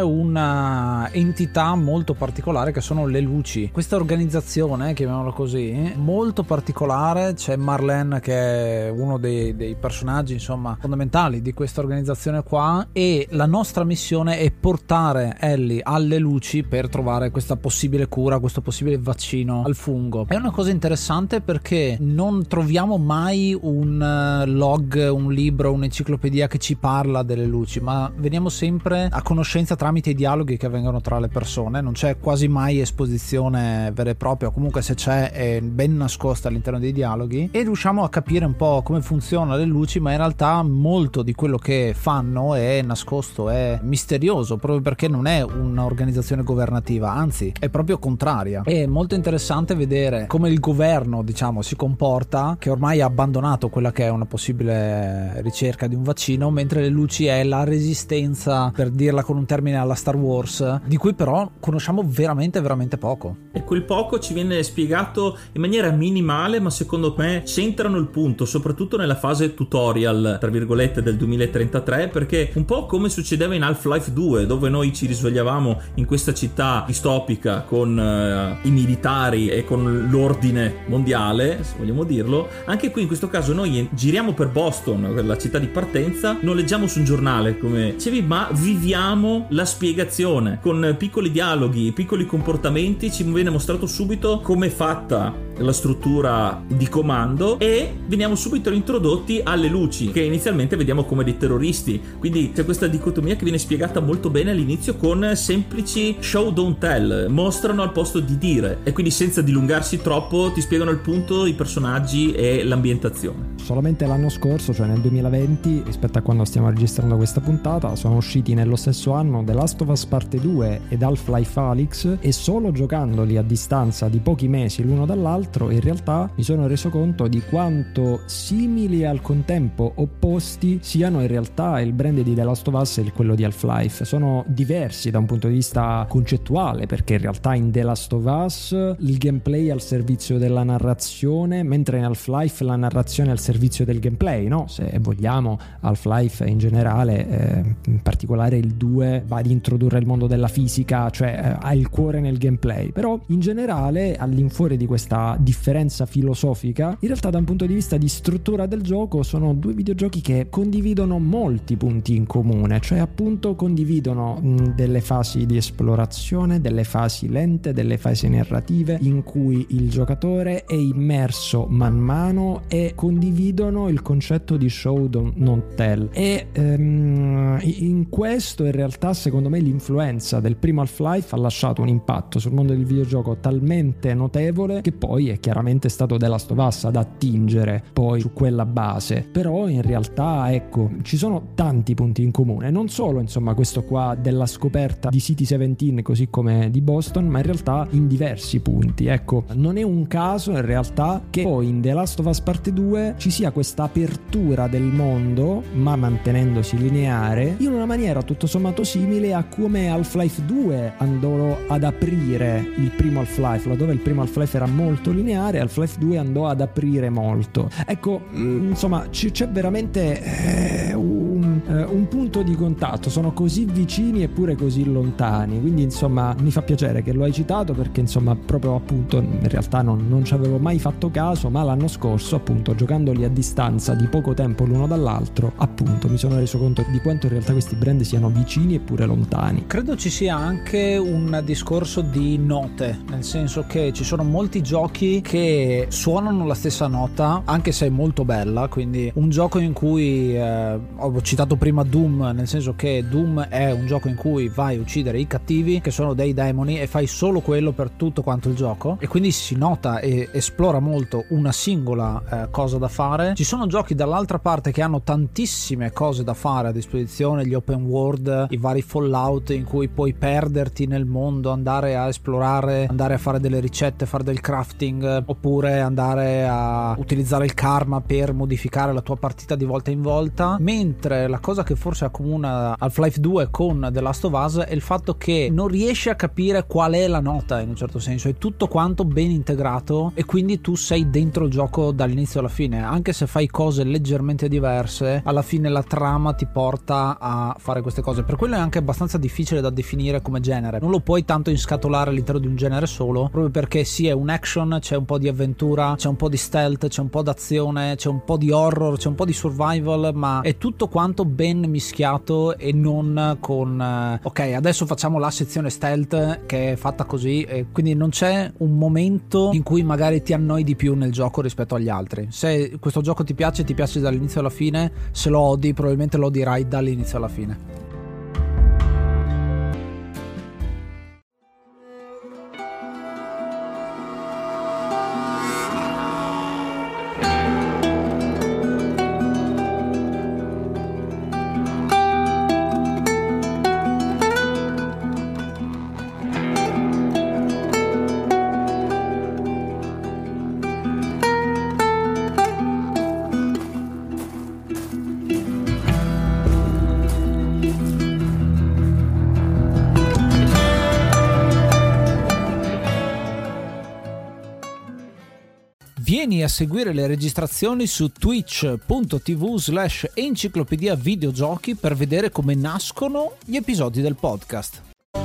una entità molto particolare che sono le luci. Questa organizzazione, chiamiamola così, molto particolare. C'è Marlene che è uno dei, dei personaggi insomma fondamentali di questa organizzazione qua, e la nostra missione è portare Ellie alle luci per trovare questa possibile cura, questo possibile vaccino al fungo. È una cosa interessante perché non troviamo mai un log, un libro, un'enciclopedia che ci parla delle luci, ma veniamo sempre a conoscenza tramite i dialoghi che avvengono tra le persone. Non c'è quasi mai esposizione vera e propria, comunque se c'è è ben nascosta all'interno dei dialoghi, e riusciamo a capire un po' come funzionano le luci, ma in realtà molto di quello che fanno è nascosto, è misterioso, proprio perché non è un'organizzazione governativa, anzi è proprio contraria. È molto interessante vedere come il governo, diciamo, si comporta, che ormai ha abbandonato quella che è una possibile ricerca di un vaccino, mentre le luci è la resistenza, per dirla con un termine alla Star Wars, di cui però conosciamo veramente veramente poco. E quel poco ci viene spiegato in maniera minimale, ma secondo me centrano il punto, soprattutto nella fase tutorial tra virgolette del duemilatrentatré, perché un po' come succedeva in Half-Life due, dove noi ci risvegliavamo in questa città distopica con uh, i militari e con l'ordine mondiale, se vogliamo dirlo, anche qui in questo caso noi giriamo per Boston, la città di partenza, non leggiamo su un giornale come dicevi, ma viviamo la spiegazione con piccoli dialoghi, piccoli comportamenti. Ci viene mostrato subito come è fatta la struttura di comando e veniamo subito introdotti alle luci, che inizialmente vediamo come dei terroristi. Quindi c'è questa dicotomia che viene spiegata molto bene all'inizio con semplici show don't tell, mostrano al posto di dire, e quindi senza dilungarsi troppo ti spiegano il punto, i personaggi e l'ambientazione. Solamente l'anno scorso, cioè nel duemilaventi, rispetto a quando stiamo registrando questa puntata, sono usciti nello stesso anno The Last of Us Parte due ed Half-Life Alyx, e solo giocandoli a distanza di pochi mesi l'uno dall'altro in realtà mi sono reso conto di quanto simili e al contempo opposti siano in realtà il brand di The Last of Us e quello di Half-Life. Sono diversi da un punto di vista concettuale, perché in realtà in The Last of Us il gameplay è al servizio della narrazione, mentre in Half-Life la narrazione è al servizio del gameplay, no? Se vogliamo, Half-Life in generale, eh, in particolare il due, va ad introdurre il mondo della fisica, cioè eh, ha il cuore nel gameplay. Però in generale, all'infuori di questa differenza filosofica, in realtà da un punto di vista di struttura del gioco sono due videogiochi che condividono molti punti in comune, cioè appunto condividono mh, delle fasi di esplorazione, delle fasi lente, delle fasi narrative in cui il giocatore è immerso man mano, e condividono il concetto di show don't not tell. E ehm, in questo in realtà secondo me l'influenza del primo Half-Life ha lasciato un impatto sul mondo del videogioco talmente notevole che poi è chiaramente stato The Last of Us ad attingere poi su quella base. Però in realtà ecco, ci sono tanti punti in comune, non solo insomma questo qua della scoperta di City diciannove così come di Boston, ma in realtà in diversi punti. Ecco, non è un caso in realtà che poi in The Last of Us Parte due ci sia questa apertura del mondo, ma mantenendosi lineare, in una maniera tutto sommato simile a come Half-Life due andò ad aprire il primo Half-Life, laddove il primo Half-Life era molto lineare, Half-Life due andò ad aprire molto. Ecco, insomma c- c'è veramente eh, un, eh, un punto di contatto, sono così vicini eppure così lontani, quindi insomma mi fa piacere che lo hai citato, perché insomma proprio appunto in realtà non, non ci avevo mai fatto caso, ma l'anno scorso appunto giocandoli a distanza di poco tempo l'uno dall'altro appunto mi sono reso conto di quanto in realtà questi brand siano vicini eppure lontani. Credo ci sia anche un discorso di note, nel senso che ci sono molti giochi che suonano la stessa nota anche se è molto bella, quindi un gioco in cui eh, ho citato prima Doom, nel senso che Doom è un gioco in cui vai a uccidere i cattivi che sono dei demoni e fai solo quello per tutto quanto il gioco, e quindi si nota e esplora molto una singola eh, cosa da fare. Ci sono giochi dall'altra parte che hanno tantissime cose da fare a disposizione, gli open world, i vari Fallout in cui puoi perderti nel mondo, andare a esplorare, andare a fare delle ricette, fare del crafting, oppure andare a utilizzare il karma per modificare la tua partita di volta in volta. Mentre la cosa che forse accomuna Half-Life due con The Last of Us è il fatto che non riesci a capire qual è la nota, in un certo senso è tutto quanto ben integrato e quindi tu sei dentro il gioco dall'inizio alla fine, anche se fai cose leggermente diverse alla fine la trama ti porta a fare queste cose. Per quello è anche abbastanza difficile da definire come genere, non lo puoi tanto inscatolare all'interno di un genere solo, proprio perché sì, è un action, c'è un po' di avventura, c'è un po' di stealth, c'è un po' d'azione, c'è un po' di horror, c'è un po' di survival, ma è tutto quanto ben mischiato e non con eh, ok, adesso facciamo la sezione stealth che è fatta così, e quindi non c'è un momento in cui magari ti annoi di più nel gioco rispetto agli altri. Se questo gioco ti piace, ti piace dall'inizio alla fine, se lo odi probabilmente lo odirai dall'inizio alla fine. Vieni a seguire le registrazioni su twitch.tv slash enciclopedia videogiochi per vedere come nascono gli episodi del podcast.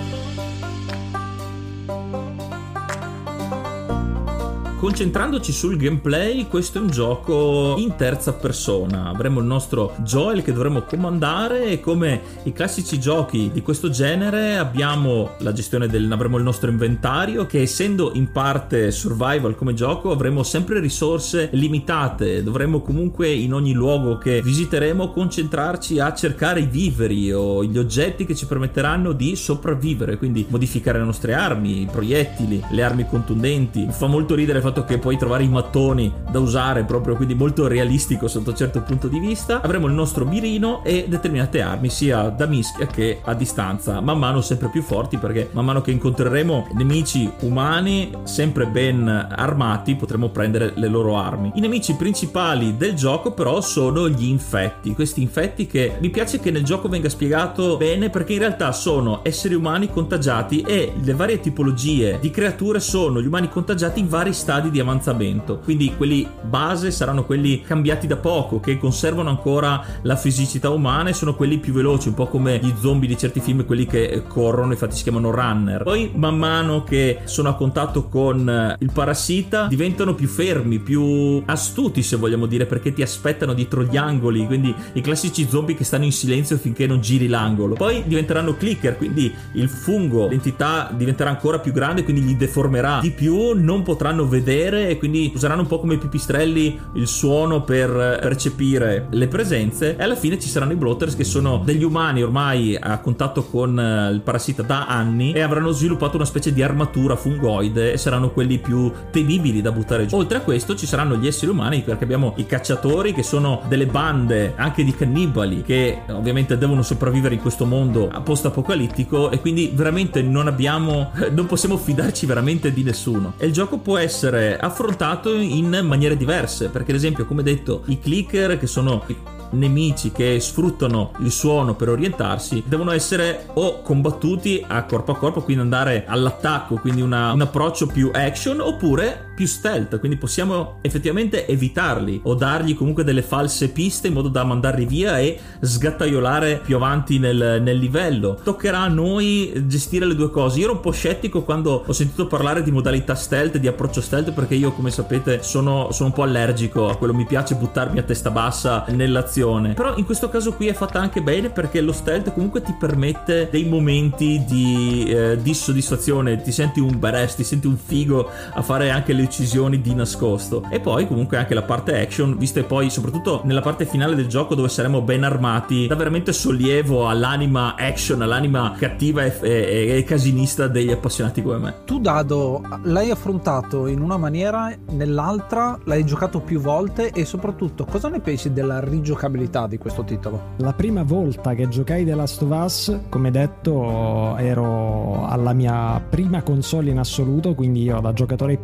Concentrandoci sul gameplay, questo è un gioco in terza persona. Avremo il nostro Joel che dovremo comandare e come i classici giochi di questo genere abbiamo la gestione del avremo il nostro inventario che, essendo in parte survival come gioco, avremo sempre risorse limitate. Dovremo comunque in ogni luogo che visiteremo concentrarci a cercare i viveri o gli oggetti che ci permetteranno di sopravvivere, quindi modificare le nostre armi, i proiettili, le armi contundenti. Mi fa molto ridere il fatto che puoi trovare i mattoni da usare proprio, quindi molto realistico sotto un certo punto di vista. Avremo il nostro mirino e determinate armi sia da mischia che a distanza, man mano sempre più forti, perché man mano che incontreremo nemici umani sempre ben armati potremo prendere le loro armi. I nemici principali del gioco però sono gli infetti, questi infetti che mi piace che nel gioco venga spiegato bene, perché in realtà sono esseri umani contagiati e le varie tipologie di creature sono gli umani contagiati in vari stadi di avanzamento, quindi quelli base saranno quelli cambiati da poco che conservano ancora la fisicità umana e sono quelli più veloci, un po' come gli zombie di certi film, quelli che corrono, infatti si chiamano runner. Poi man mano che sono a contatto con il parassita diventano più fermi, più astuti se vogliamo dire, perché ti aspettano dietro gli angoli, quindi i classici zombie che stanno in silenzio finché non giri l'angolo. Poi diventeranno clicker, quindi il fungo, l'entità diventerà ancora più grande, quindi li deformerà di più, non potranno vedere e quindi useranno un po' come i pipistrelli il suono per percepire le presenze, e alla fine ci saranno i blotters che sono degli umani ormai a contatto con il parassita da anni e avranno sviluppato una specie di armatura fungoide e saranno quelli più temibili da buttare giù. Oltre a questo ci saranno gli esseri umani, perché abbiamo i cacciatori che sono delle bande anche di cannibali che ovviamente devono sopravvivere in questo mondo post-apocalittico, e quindi veramente non abbiamo non possiamo fidarci veramente di nessuno. E il gioco può essere affrontato in maniere diverse, perché ad esempio, come detto, i clicker, che sono nemici che sfruttano il suono per orientarsi, devono essere o combattuti a corpo a corpo, quindi andare all'attacco, quindi una, un approccio più action, oppure più stealth, quindi possiamo effettivamente evitarli o dargli comunque delle false piste in modo da mandarli via e sgattaiolare più avanti nel, nel livello. Toccherà a noi gestire le due cose. Io ero un po' scettico quando ho sentito parlare di modalità stealth, di approccio stealth, perché io, come sapete, sono, sono un po' allergico a quello, mi piace buttarmi a testa bassa nell'azione. Però in questo caso qui è fatta anche bene, perché lo stealth comunque ti permette dei momenti di, eh, di soddisfazione, ti senti un badass, ti senti un figo a fare anche le uccisioni di nascosto. E poi comunque anche la parte action, visto e poi soprattutto nella parte finale del gioco dove saremo ben armati, dà veramente sollievo all'anima action, all'anima cattiva e, e, e casinista degli appassionati come me. Tu, Dado, l'hai affrontato in una maniera, nell'altra l'hai giocato più volte, e soprattutto cosa ne pensi della rigiocabilità di questo titolo? La prima volta che giocai The Last of Us, come detto, ero alla mia prima console in assoluto, quindi io da giocatore P C poi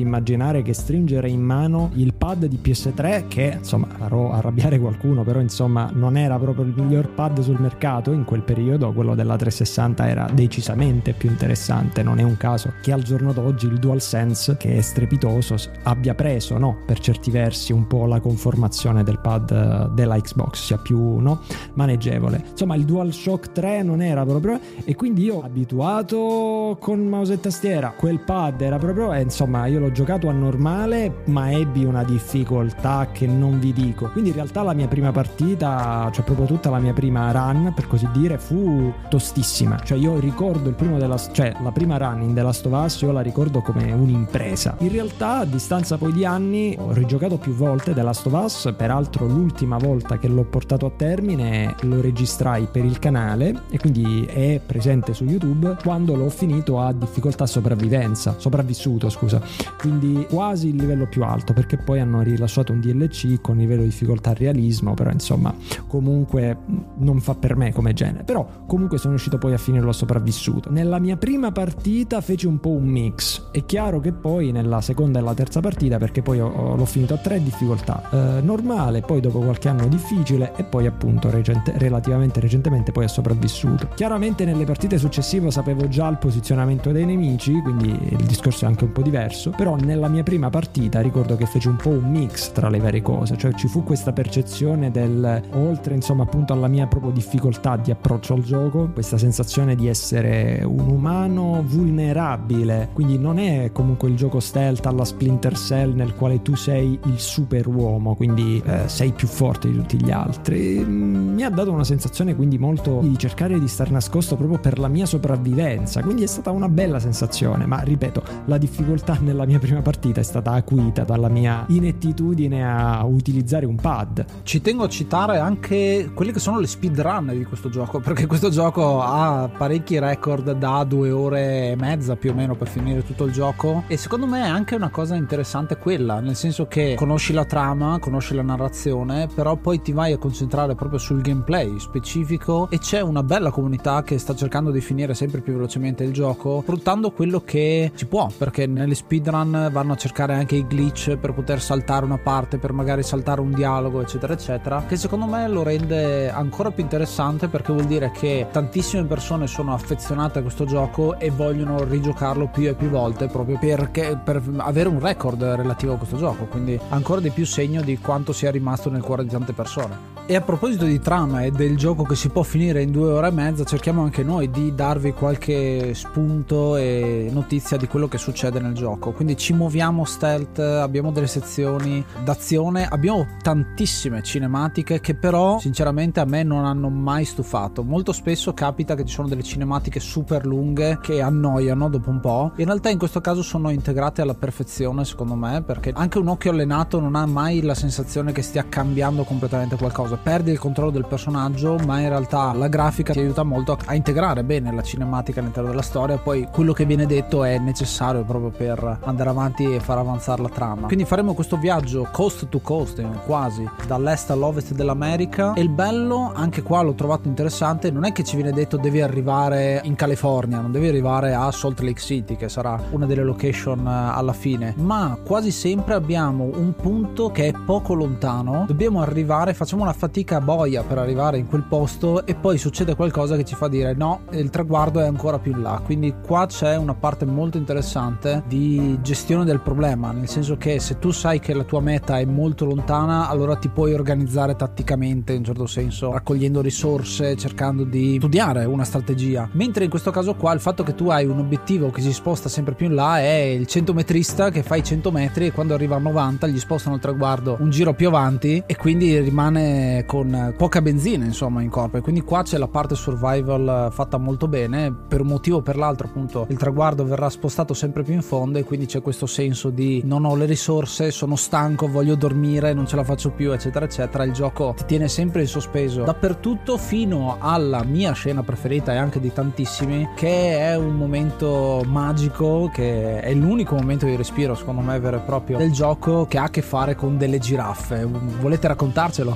puoi immaginare che stringere in mano il pad di P S tre, che insomma farò arrabbiare qualcuno, però insomma non era proprio il miglior pad sul mercato in quel periodo, quello della trecentosessanta era decisamente più interessante. Non è un caso che al giorno d'oggi il DualSense, che è strepitoso, abbia preso, no, per certi versi un po' la conformazione del pad della Xbox, sia più, no, maneggevole. Insomma il DualShock tre non era proprio, e quindi io abituato con mouse e tastiera, quel pad era proprio, e insomma io l'ho giocato a normale ma ebbi una difficoltà che non vi dico. Quindi in realtà la mia prima partita, cioè proprio tutta la mia prima run per così dire, fu tostissima. Cioè io ricordo il primo della, cioè la prima run in The Last of Us io la ricordo come un'impresa. In realtà a distanza poi di anni ho rigiocato più volte The Last of Us, peraltro l'ultima volta che l'ho portato a termine lo registrai per il canale e quindi è presente su YouTube quando l'ho finito a difficoltà sopravvivenza, sopravvissuto scusa, quindi quasi il livello più alto, perché poi hanno rilasciato un D L C con livello di difficoltà realismo, però insomma comunque non fa per me come genere, però comunque sono riuscito poi a finirlo sopravvissuto. Nella mia prima partita feci un po' un mix, è chiaro che poi nella seconda e la terza partita, perché poi ho, ho, l'ho finito a tre difficoltà, eh, normale, poi dopo qualche anno difficile e poi appunto recente, relativamente recentemente poi è sopravvissuto. Chiaramente nelle partite successive sapevo già il posizionamento dei nemici, quindi il discorso è anche un po' diverso, però nella mia prima partita ricordo che feci un po' un mix tra le varie cose, cioè ci fu questa percezione del, oltre insomma appunto alla mia proprio difficoltà di approccio al gioco, questa sensazione di essere un umano vulnerabile, quindi non è comunque il gioco stealth alla Splinter Cell nel quale tu sei il super uomo, quindi eh, sei più forte di tutti gli altri. Mi ha dato una sensazione quindi molto di cercare di star nascosto proprio per la mia sopravvivenza, quindi è stata una bella sensazione, ma ripeto, la difficoltà nella mia prima partita è stata acuita dalla mia inettitudine a utilizzare un pad. Ci tengo a citare anche quelle che sono le speedrun di questo gioco, perché questo gioco ha parecchi record da due ore e mezza più o meno per finire tutto il gioco, e secondo me è anche una cosa interessante quella, nel senso che conosci la trama, conosci la narrazione, però poi ti vai a concentrare proprio sul gameplay specifico e c'è una bella comunità che sta cercando di finire sempre più velocemente il gioco, sfruttando quello che si può, perché nelle speedrun vanno a cercare anche i glitch per poter saltare una parte, per magari saltare un dialogo eccetera eccetera, che secondo me lo rende ancora più interessante, perché vuol dire che tantissime persone sono affezionate a questo gioco e vogliono rigiocarlo più e più volte proprio perché per avere un record relativo a questo gioco, quindi ancora di più segno di quanto sia rimasto nel cuore di tante persone. E a proposito di trama e del gioco che si può finire in due ore e mezza, cerchiamo anche noi di darvi qualche spunto e notizia di quello che succede nel gioco. Quindi ci muoviamo stealth, abbiamo delle sezioni d'azione, abbiamo tantissime cinematiche che però sinceramente a me non hanno mai stufato. Molto spesso capita che ci sono delle cinematiche super lunghe che annoiano dopo un po', in realtà in questo caso sono integrate alla perfezione secondo me, perché anche un occhio allenato non ha mai la sensazione che stia cambiando completamente qualcosa, perdi il controllo del personaggio, ma in realtà la grafica ti aiuta molto a integrare bene la cinematica all'interno della storia, poi quello che viene detto è necessario proprio per andare avanti e far avanzare la trama. Quindi faremo questo viaggio coast to coast quasi dall'est all'ovest dell'America, e il bello anche qua l'ho trovato interessante, non è che ci viene detto devi arrivare in California, non devi arrivare a Salt Lake City che sarà una delle location alla fine, ma quasi sempre abbiamo un punto che è poco lontano, dobbiamo arrivare, facciamo una fatica boia per arrivare in quel posto e poi succede qualcosa che ci fa dire no, il traguardo è ancora più in là. Quindi qua c'è una parte molto interessante di gestione del problema, nel senso che se tu sai che la tua meta è molto lontana, allora ti puoi organizzare tatticamente in un certo senso, raccogliendo risorse, cercando di studiare una strategia, mentre in questo caso qua il fatto che tu hai un obiettivo che si sposta sempre più in là è il centometrista che fa i cento metri e quando arriva a novanta gli spostano il traguardo un giro più avanti e quindi rimane con poca benzina insomma in corpo, e quindi qua c'è la parte survival fatta molto bene. Per un motivo o per l'altro appunto il traguardo verrà spostato sempre più in fondo e quindi c'è questo senso di non ho le risorse, sono stanco, voglio dormire, non ce la faccio più eccetera eccetera. Il gioco ti tiene sempre in sospeso dappertutto fino alla mia scena preferita e anche di tantissimi, che è un momento magico, che è l'unico momento di respiro secondo me vero e proprio del gioco, che ha a che fare con delle giraffe. Volete raccontarcelo?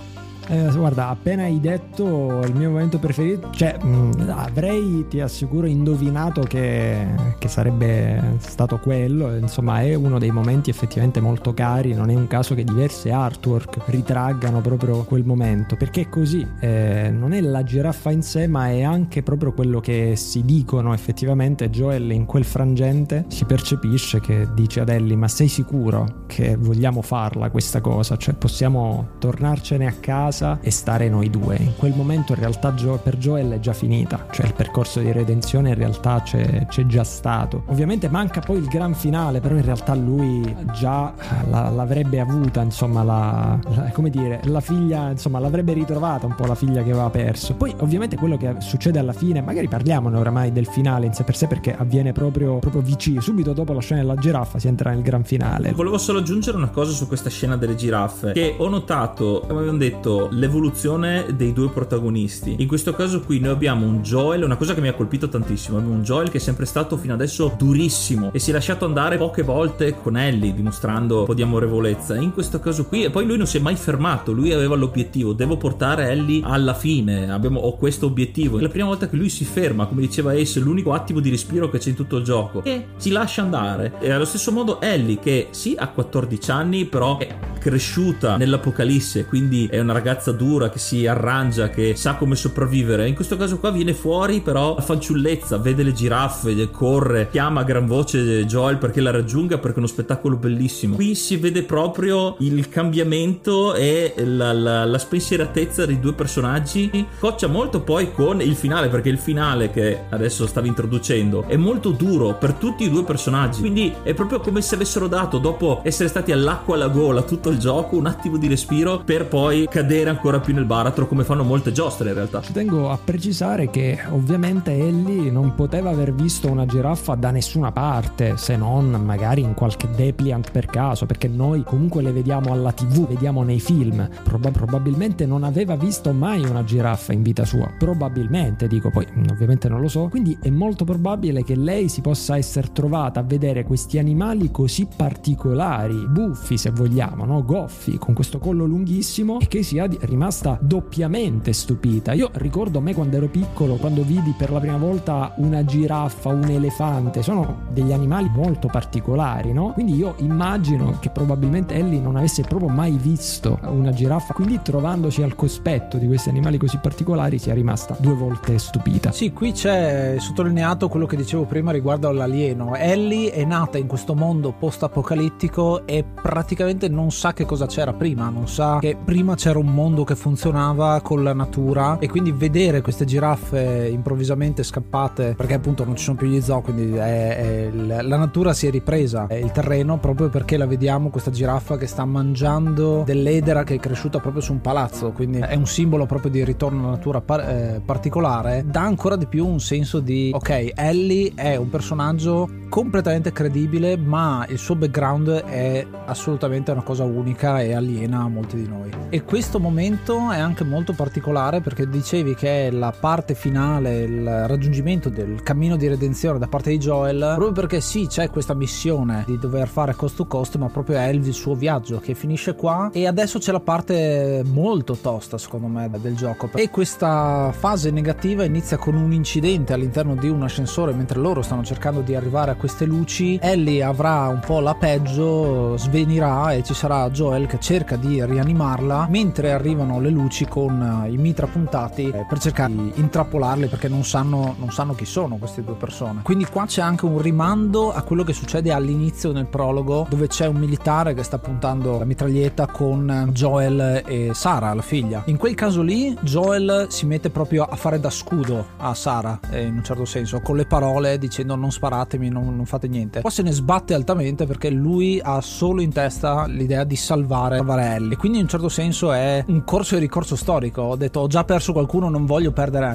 Eh, guarda, appena hai detto il mio momento preferito, cioè mh, avrei, ti assicuro, indovinato che, che sarebbe stato quello. Insomma, è uno dei momenti effettivamente molto cari. Non è un caso che diverse artwork ritraggano proprio quel momento, perché è così, eh, non è la giraffa in sé, ma è anche proprio quello che si dicono effettivamente. Joel in quel frangente si percepisce che dice ad Ellie: ma sei sicuro che vogliamo farla questa cosa? Cioè possiamo tornarcene a casa e stare noi due? In quel momento in realtà Gio- per Joel è già finita, cioè il percorso di redenzione in realtà c'è, c'è già stato. Ovviamente manca poi il gran finale, però in realtà lui già la, l'avrebbe avuta, insomma, la, la, come dire, la figlia, insomma, l'avrebbe ritrovata un po' la figlia che aveva perso. Poi ovviamente quello che succede alla fine, magari parliamone oramai del finale in sé per sé, perché avviene proprio, proprio vicino, subito dopo la scena della giraffa si entra nel gran finale. Volevo solo aggiungere una cosa su questa scena delle giraffe, che ho notato, come abbiamo detto, l'evoluzione dei due protagonisti. In questo caso qui noi abbiamo un Joel, una cosa che mi ha colpito tantissimo, abbiamo un Joel che è sempre stato fino adesso durissimo e si è lasciato andare poche volte con Ellie, dimostrando un po' di amorevolezza. In questo caso qui, e poi lui non si è mai fermato, lui aveva l'obiettivo: devo portare Ellie alla fine, abbiamo, ho questo obiettivo. È la prima volta che lui si ferma, come diceva Ace, l'unico attimo di respiro che c'è in tutto il gioco, e si lascia andare. E allo stesso modo Ellie, che sì ha quattordici anni, però è cresciuta nell'apocalisse, quindi è una ragazza dura che si arrangia, che sa come sopravvivere. In questo caso qua viene fuori però la fanciullezza, vede le giraffe, corre, chiama a gran voce Joel perché la raggiunga, perché è uno spettacolo bellissimo. Qui si vede proprio il cambiamento e la, la, la spensieratezza dei due personaggi. Coccia molto poi con il finale, perché il finale che adesso stavi introducendo è molto duro per tutti i due personaggi, quindi è proprio come se avessero dato, dopo essere stati all'acqua alla gola tutto il gioco, un attimo di respiro per poi cadere ancora più nel baratro, come fanno molte giostre in realtà. Ci tengo a precisare che ovviamente Ellie non poteva aver visto una giraffa da nessuna parte, se non magari in qualche depliant per caso, perché noi comunque le vediamo alla tivù, vediamo nei film. Prob- probabilmente non aveva visto mai una giraffa in vita sua, probabilmente, dico, poi ovviamente non lo so. Quindi è molto probabile che lei si possa essere trovata a vedere questi animali così particolari, buffi se vogliamo, no? Goffi, con questo collo lunghissimo, e che sia rimasta doppiamente stupita. Io ricordo me quando ero piccolo, quando vidi per la prima volta una giraffa, un elefante, sono degli animali molto particolari, no? Quindi io immagino che probabilmente Ellie non avesse proprio mai visto una giraffa, quindi trovandosi al cospetto di questi animali così particolari sia rimasta due volte stupita. Sì, qui c'è sottolineato quello che dicevo prima riguardo all'alieno. Ellie è nata in questo mondo post-apocalittico e praticamente non sa che cosa c'era prima, non sa che prima c'era un mondo che funzionava con la natura, e quindi vedere queste giraffe improvvisamente scappate, perché appunto non ci sono più gli zoo, quindi è, è, la natura si è ripresa è il terreno, proprio perché la vediamo questa giraffa che sta mangiando dell'edera che è cresciuta proprio su un palazzo, quindi è un simbolo proprio di ritorno alla natura par- eh, particolare. Dà ancora di più un senso di ok, Ellie è un personaggio completamente credibile, ma il suo background è assolutamente una cosa unica e aliena a molti di noi. E questo momento è anche molto particolare perché dicevi che è la parte finale, il raggiungimento del cammino di redenzione da parte di Joel, proprio perché sì, c'è questa missione di dover fare cost to cost, ma proprio è il suo viaggio che finisce qua, e adesso c'è la parte molto tosta secondo me del gioco, e questa fase negativa inizia con un incidente all'interno di un ascensore mentre loro stanno cercando di arrivare a queste luci. Ellie avrà un po' la peggio, svenirà e ci sarà Joel che cerca di rianimarla mentre arrivano le luci con i mitra puntati per cercare di intrappolarli, perché non sanno, non sanno chi sono queste due persone. Quindi qua c'è anche un rimando a quello che succede all'inizio nel prologo, dove c'è un militare che sta puntando la mitraglietta con Joel e Sarah, la figlia. In quel caso lì Joel si mette proprio a fare da scudo a Sarah, eh, in un certo senso, con le parole dicendo non sparatemi, non, non fate niente. Poi se ne sbatte altamente perché lui ha solo in testa l'idea di salvare, salvare Ellie, e quindi in un certo senso è un corso e ricorso storico. Ho detto ho già perso qualcuno, non voglio perdere anche te. E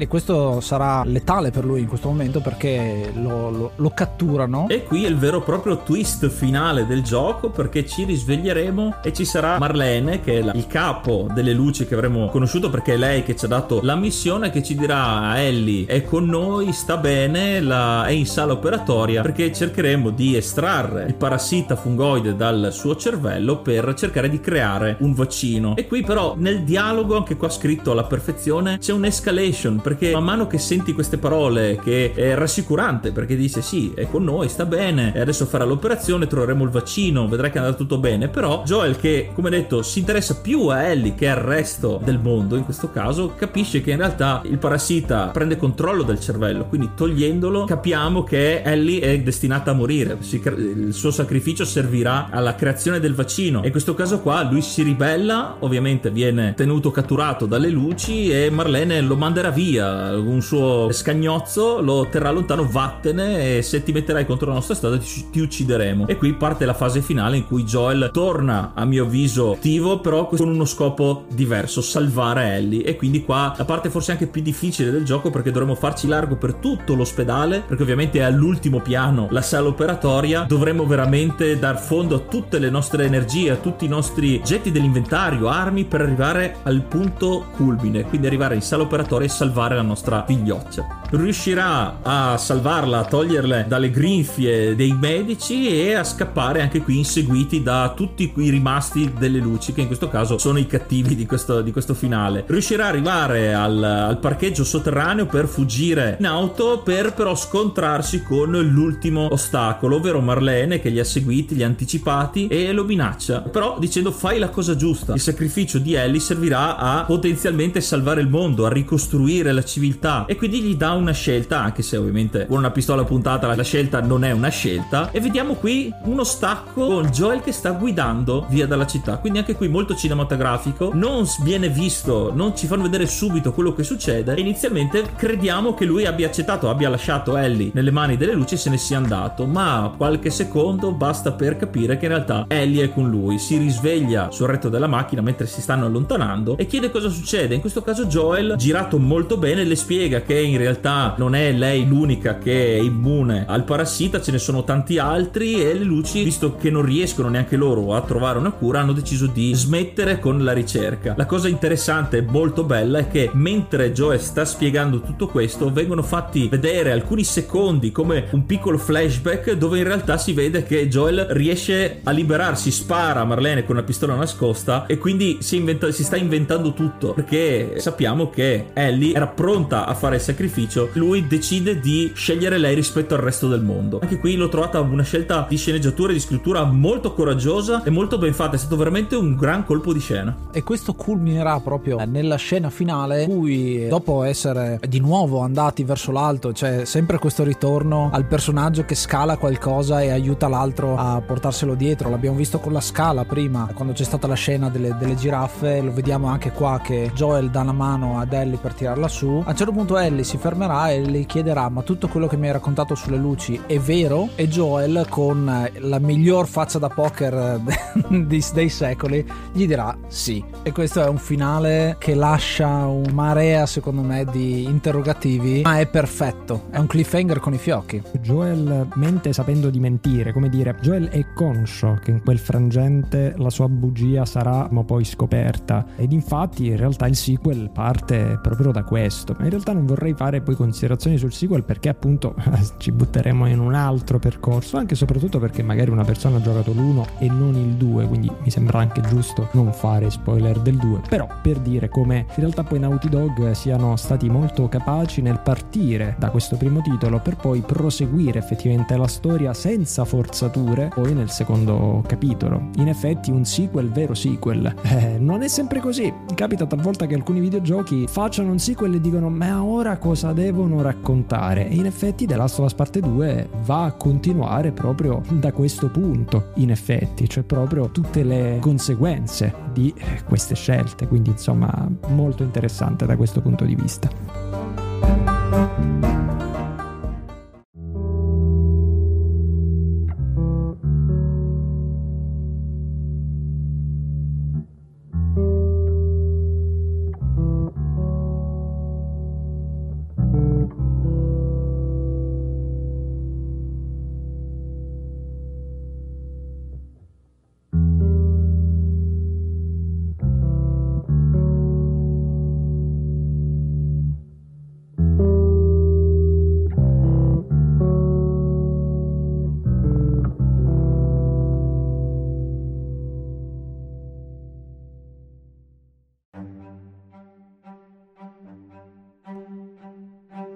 E questo sarà letale per lui in questo momento, perché lo, lo, lo catturano. E qui è il vero e proprio twist finale del gioco, perché ci risveglieremo e ci sarà Marlene, che è la, il capo delle luci che avremo conosciuto, perché è lei che ci ha dato la missione, che ci dirà: Ellie è con noi, sta bene, la, è in sala operatoria, perché cercheremo di estrarre il parassita fungoide dal suo cervello per cercare di creare un vaccino. E qui però nel dialogo, anche qua scritto alla perfezione, c'è un'escalation, perché man mano che senti queste parole, che è rassicurante, perché dice sì, è con noi, sta bene, e adesso farà l'operazione, troveremo il vaccino, vedrai che andrà tutto bene. Però Joel, che come detto si interessa più a Ellie che al resto del mondo in questo caso, capisce che in realtà il parassita prende controllo del cervello, quindi togliendolo capiamo che Ellie è destinata a morire, il suo sacrificio servirà alla creazione del vaccino. E in questo caso qua lui si ribella, ovviamente viene tenuto catturato dalle luci e Marlene lo manderà via, un suo scagnozzo lo terrà lontano: vattene, e se ti metterai contro la nostra strada ti, ti uccideremo. E qui parte la fase finale in cui Joel torna, a mio avviso, attivo, però con uno scopo diverso: salvare Ellie. E quindi qua la parte forse anche più difficile del gioco, perché dovremo farci largo per tutto l'ospedale, perché ovviamente è all'ultimo piano la sala operatoria, dovremo veramente dar fondo a tutte le nostre energie, a tutti i nostri oggetti dell'inventario, armi, per arrivare al punto culmine, quindi arrivare in sala operatoria e salvare la nostra figlioccia. Riuscirà a salvarla, a toglierle dalle grinfie dei medici e a scappare anche qui inseguiti da tutti i rimasti delle luci, che in questo caso sono i cattivi di questo, di questo finale. Riuscirà ad arrivare al, al parcheggio sotterraneo per fuggire in auto, per però scontrarsi con l'ultimo ostacolo, ovvero Marlene, che li ha seguiti, li ha anticipati e lo minaccia, però dicendo: fai la cosa giusta, il sacrificio di Ellie servirà a potenzialmente salvare il mondo, a ricostruire la civiltà. E quindi gli dà una scelta, anche se ovviamente con una pistola puntata la scelta non è una scelta. E vediamo qui uno stacco con Joel che sta guidando via dalla città, quindi anche qui molto cinematografico, non viene visto, non ci fanno vedere subito quello che succede, e inizialmente crediamo che lui abbia accettato, abbia lasciato Ellie nelle mani delle luci e se ne sia andato, ma qualche secondo basta per capire che in realtà Ellie è con lui. Si risveglia sul retro della macchina mentre si stanno allontanando e chiede cosa succede. In questo caso Joel, girato molto bene, le spiega che in realtà non è lei l'unica che è immune al parassita, ce ne sono tanti altri, e le luci, visto che non riescono neanche loro a trovare una cura, hanno deciso di smettere con la ricerca. La cosa interessante e molto bella è che mentre Joel sta spiegando tutto questo, vengono fatti vedere alcuni secondi come un piccolo flashback, dove in realtà si vede che Joel riesce a liberarsi, spara a Marlene con una pistola nascosta, e quindi si, inventa, si sta inventando tutto, perché sappiamo che Ellie era pronta a fare il sacrificio, lui decide di scegliere lei rispetto al resto del mondo. Anche qui l'ho trovata una scelta di sceneggiatura e di scrittura molto coraggiosa e molto ben fatta, è stato veramente un gran colpo di scena. E questo culminerà proprio nella scena finale, in cui dopo essere di nuovo andati verso l'alto, c'è sempre questo ritorno al personaggio che scala qualcosa e aiuta l'altro a portarselo dietro. L'abbiamo visto con la scala prima, quando c'è stata la scena delle, delle giraffe, lo vediamo anche qua che Joel dà una mano ad Ellie per tirarla su. A un certo punto Ellie si fermerà e le chiederà: ma tutto quello che mi hai raccontato sulle luci è vero? E Joel, con la miglior faccia da poker dei, dei secoli, gli dirà sì. E questo è un finale che lascia una marea, secondo me, di interrogativi, ma è perfetto, è un cliffhanger con i fiocchi. Joel mente sapendo di mentire, come dire, Joel è conscio che in quel frangente la sua bugia sarà ma poi scoperta, ed infatti in realtà il sequel parte proprio da questo. Ma in realtà non vorrei fare poi considerazioni sul sequel, perché appunto ci butteremo in un altro percorso, anche e soprattutto perché magari una persona ha giocato l'uno e non il due, quindi mi sembra anche giusto non fare spoiler del due. Però per dire come in realtà poi Naughty Dog siano stati molto capaci nel partire da questo primo titolo per poi proseguire effettivamente la storia senza forzature poi nel secondo capitolo. In effetti un sequel vero sequel eh, non è sempre così. Capita talvolta che alcuni videogiochi facciano un sequel e dicono: ma ora cosa devono raccontare? E in effetti The Last of Us Parte due va a continuare proprio da questo punto, in effetti, cioè proprio tutte le conseguenze di queste scelte, quindi insomma molto interessante da questo punto di vista.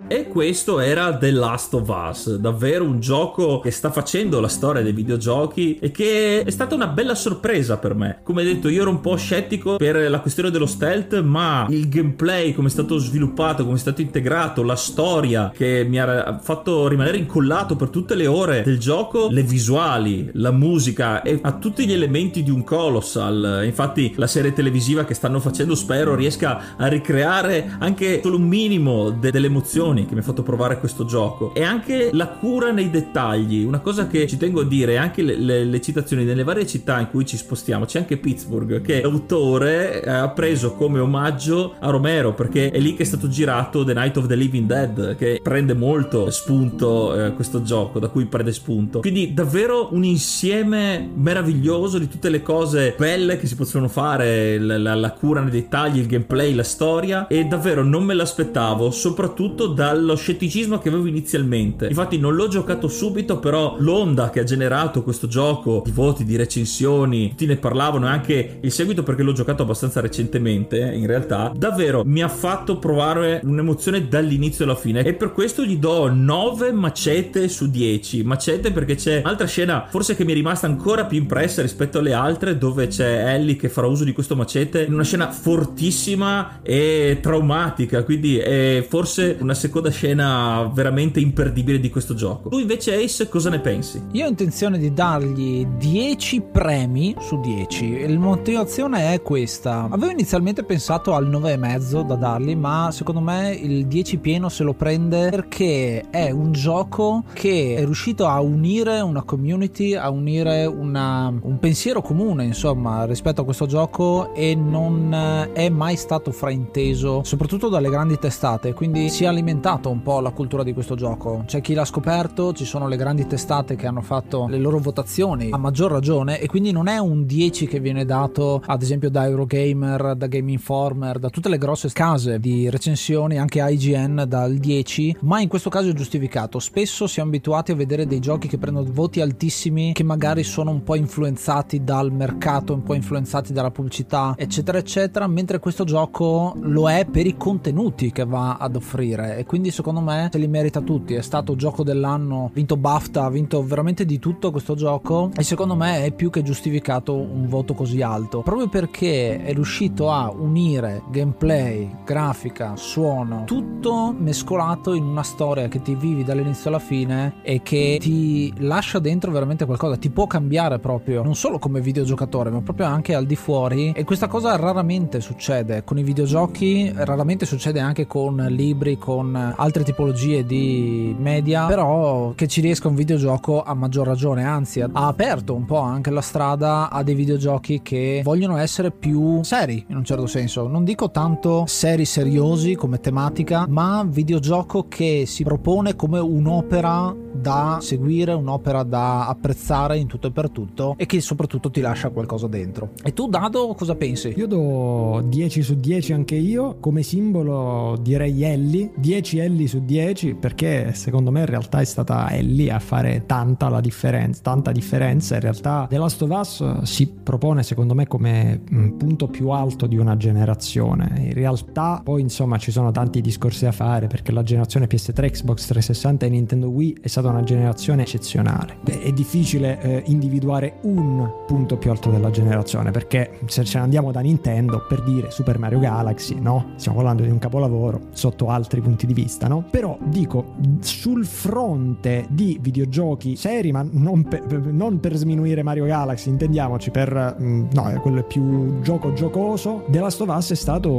E questo era The Last of Us, davvero un gioco che sta facendo la storia dei videogiochi e che è stata una bella sorpresa per me. Come detto, io ero un po' scettico per la questione dello stealth, ma il gameplay, come è stato sviluppato, come è stato integrato, la storia che mi ha fatto rimanere incollato per tutte le ore del gioco, le visuali, la musica e a tutti gli elementi di un Colossal. Infatti la serie televisiva che stanno facendo spero riesca a ricreare anche solo un minimo de- delle emozioni che mi ha fatto provare questo gioco, e anche la cura nei dettagli. Una cosa che ci tengo a dire, anche le, le, le citazioni nelle varie città in cui ci spostiamo. C'è anche Pittsburgh, che l'autore ha preso come omaggio a Romero, perché è lì che è stato girato The Night of the Living Dead, che prende molto spunto eh, questo gioco, da cui prende spunto. Quindi davvero un insieme meraviglioso di tutte le cose belle che si possono fare, la, la, la cura nei dettagli, il gameplay, la storia, e davvero non me l'aspettavo, soprattutto dallo scetticismo che avevo inizialmente. Infatti non l'ho giocato subito, però l'onda che ha generato questo gioco di voti, di recensioni, tutti ne parlavano, e anche il seguito, perché l'ho giocato abbastanza recentemente in realtà, davvero mi ha fatto provare un'emozione dall'inizio alla fine, e per questo gli do nove macete su dieci. Macete perché c'è un'altra scena forse che mi è rimasta ancora più impressa rispetto alle altre, dove c'è Ellie che farà uso di questo macete in una scena fortissima e traumatica, quindi è forse una seconda scena veramente imperdibile di questo gioco. Tu invece, Ace, cosa ne pensi? Io ho intenzione di dargli dieci premi su dieci. La motivazione è questa: avevo inizialmente pensato al nove e mezzo da dargli, ma secondo me il dieci pieno se lo prende, perché è un gioco che è riuscito a unire una community, a unire una, un pensiero comune insomma rispetto a questo gioco, e non è mai stato frainteso soprattutto dalle grandi testate, quindi si è alimentato un po' la cultura di questo gioco. C'è chi l'ha scoperto, ci sono le grandi testate che hanno fatto le loro votazioni a maggior ragione, e quindi non è un dieci che viene dato ad esempio da Eurogamer, da Game Informer, da tutte le grosse case di recensioni, anche I G N dal dieci, ma in questo caso è giustificato. Spesso siamo abituati a vedere dei giochi che prendono voti altissimi, che magari sono un po' influenzati dal mercato, un po' influenzati dalla pubblicità, eccetera eccetera, mentre questo gioco lo è per i contenuti che va ad offrire, e quindi secondo me se li merita tutti. È stato gioco dell'anno, ha vinto BAFTA, ha vinto veramente di tutto questo gioco, e secondo me è più che giustificato un voto così alto, proprio perché è riuscito a unire gameplay, grafica, suono, tutto mescolato in una storia che ti vivi dall'inizio alla fine e che ti lascia dentro veramente qualcosa, ti può cambiare proprio, non solo come videogiocatore ma proprio anche al di fuori. E questa cosa raramente succede con i videogiochi, raramente succede anche con libri, con altre tipologie di media, però che ci riesca un videogioco a maggior ragione, anzi ha aperto un po' anche la strada a dei videogiochi che vogliono essere più seri in un certo senso. Non dico tanto seri seriosi come tematica, ma videogioco che si propone come un'opera da seguire, un'opera da apprezzare in tutto e per tutto, e che soprattutto ti lascia qualcosa dentro. E tu, Dado, cosa pensi? Io do dieci su dieci anche io. Come simbolo direi Ellie, dieci Ellie su dieci, perché secondo me in realtà è stata Ellie a fare tanta la differenza, tanta differenza. In realtà The Last of Us si propone secondo me come punto più alto di una generazione. In realtà poi insomma ci sono tanti discorsi da fare, perché la generazione P S tre, Xbox trecentosessanta e Nintendo Wii è stata una generazione eccezionale. Beh, è difficile eh, individuare un punto più alto della generazione, perché se ce ne andiamo da Nintendo, per dire Super Mario Galaxy, no? Stiamo parlando di un capolavoro sotto altri punti di vista, no? Però dico, sul fronte di videogiochi seri, ma non per, non per sminuire Mario Galaxy, intendiamoci, per no, quello è più gioco giocoso, The Last of Us è stato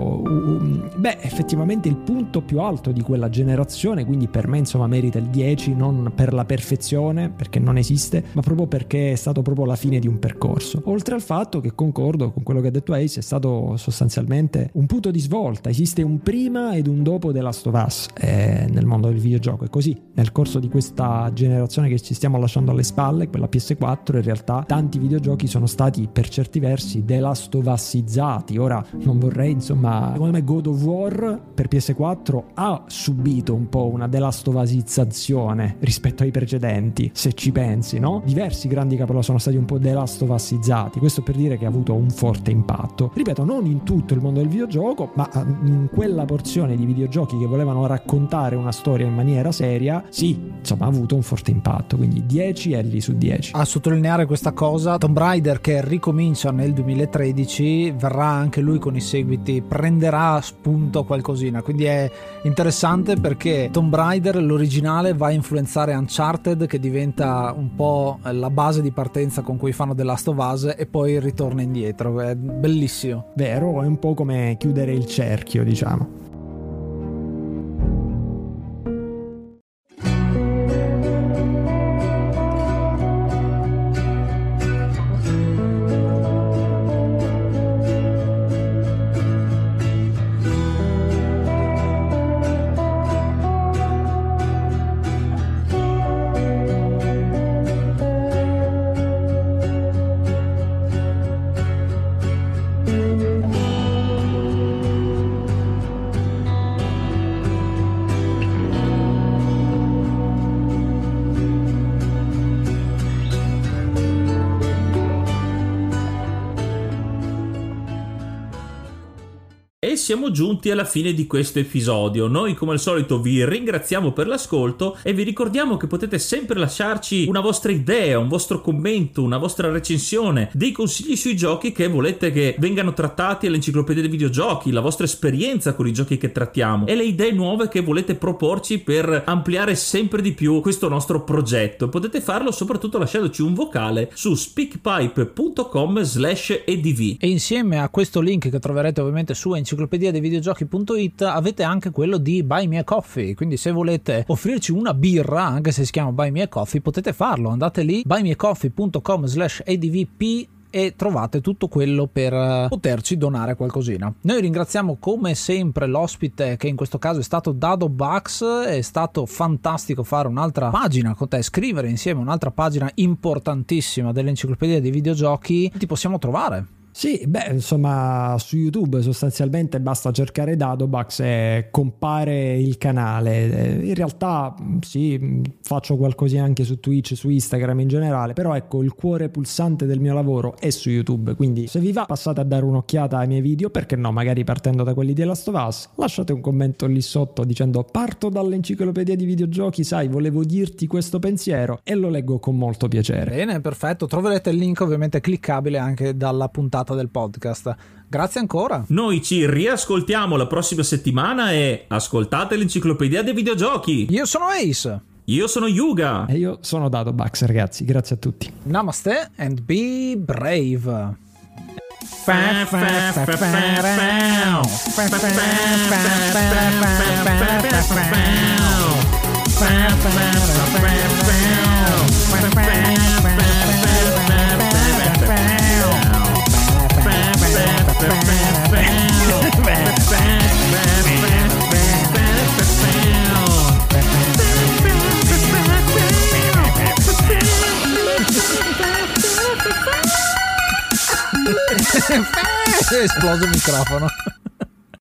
um, beh, effettivamente il punto più alto di quella generazione, quindi per me insomma merita il dieci, non per la perfezione, perché non esiste, ma proprio perché è stato proprio la fine di un percorso. Oltre al fatto che concordo con quello che ha detto Ace, è stato sostanzialmente un punto di svolta. Esiste un prima ed un dopo The Last of Us eh, nel mondo del videogioco, e così nel corso di questa generazione che ci stiamo lasciando alle spalle, quella P S quattro, in realtà tanti videogiochi sono stati per certi versi The Last of Usizzati. Ora non vorrei insomma, secondo me God of War per P S quattro ha subito un po' una The Last of Usizzazione, evoluzione rispetto ai precedenti, se ci pensi, no? Diversi grandi capolavori sono stati un po' The Last of Usizzati, questo per dire che ha avuto un forte impatto. Ripeto, non in tutto il mondo del videogioco, ma in quella porzione di videogiochi che volevano raccontare una storia in maniera seria, sì, insomma ha avuto un forte impatto, quindi dieci è lì su dieci. A sottolineare questa cosa, Tomb Raider, che ricomincia nel duemilatredici, verrà anche lui con i seguiti, prenderà spunto qualcosina, quindi è interessante perché Tomb Raider, l'originale, va a influenzare Uncharted, che diventa un po' la base di partenza con cui fanno The Last of Us, e poi ritorna indietro. È bellissimo. Vero, è un po' come chiudere il cerchio, diciamo. E siamo giunti alla fine di questo episodio. Noi come al solito vi ringraziamo per l'ascolto e vi ricordiamo che potete sempre lasciarci una vostra idea, un vostro commento, una vostra recensione, dei consigli sui giochi che volete che vengano trattati all'enciclopedia dei videogiochi, la vostra esperienza con i giochi che trattiamo e le idee nuove che volete proporci per ampliare sempre di più questo nostro progetto. Potete farlo soprattutto lasciandoci un vocale su speakpipe.com slash edv. E insieme a questo link che troverete ovviamente su enciclopedia dei videogiochi punto it avete anche quello di Buy Me a Coffee, quindi se volete offrirci una birra, anche se si chiama Buy Me a Coffee, potete farlo, andate lì buymeacoffee.com slash advp e trovate tutto quello per poterci donare qualcosina. Noi ringraziamo come sempre l'ospite, che in questo caso è stato Dado Bugs. È stato fantastico fare un'altra pagina con te, scrivere insieme un'altra pagina importantissima dell'enciclopedia dei videogiochi. Ti possiamo trovare? Sì, beh, insomma, su YouTube sostanzialmente basta cercare Dadobugs e compare il canale. In realtà sì, faccio qualcosina anche su Twitch, su Instagram in generale, però ecco, il cuore pulsante del mio lavoro è su YouTube, quindi se vi va passate a dare un'occhiata ai miei video, perché no, magari partendo da quelli di Last of Us, lasciate un commento lì sotto dicendo parto dall'enciclopedia di videogiochi, sai, volevo dirti questo pensiero, e lo leggo con molto piacere. Bene, perfetto, troverete il link ovviamente cliccabile anche dalla puntata del podcast. Grazie ancora. Noi ci riascoltiamo la prossima settimana e ascoltate l'enciclopedia dei videogiochi. Io sono Ace. Io sono Yuga. E io sono Dadobugs, ragazzi. Grazie a tutti. Namaste and be brave. È esploso il microfono.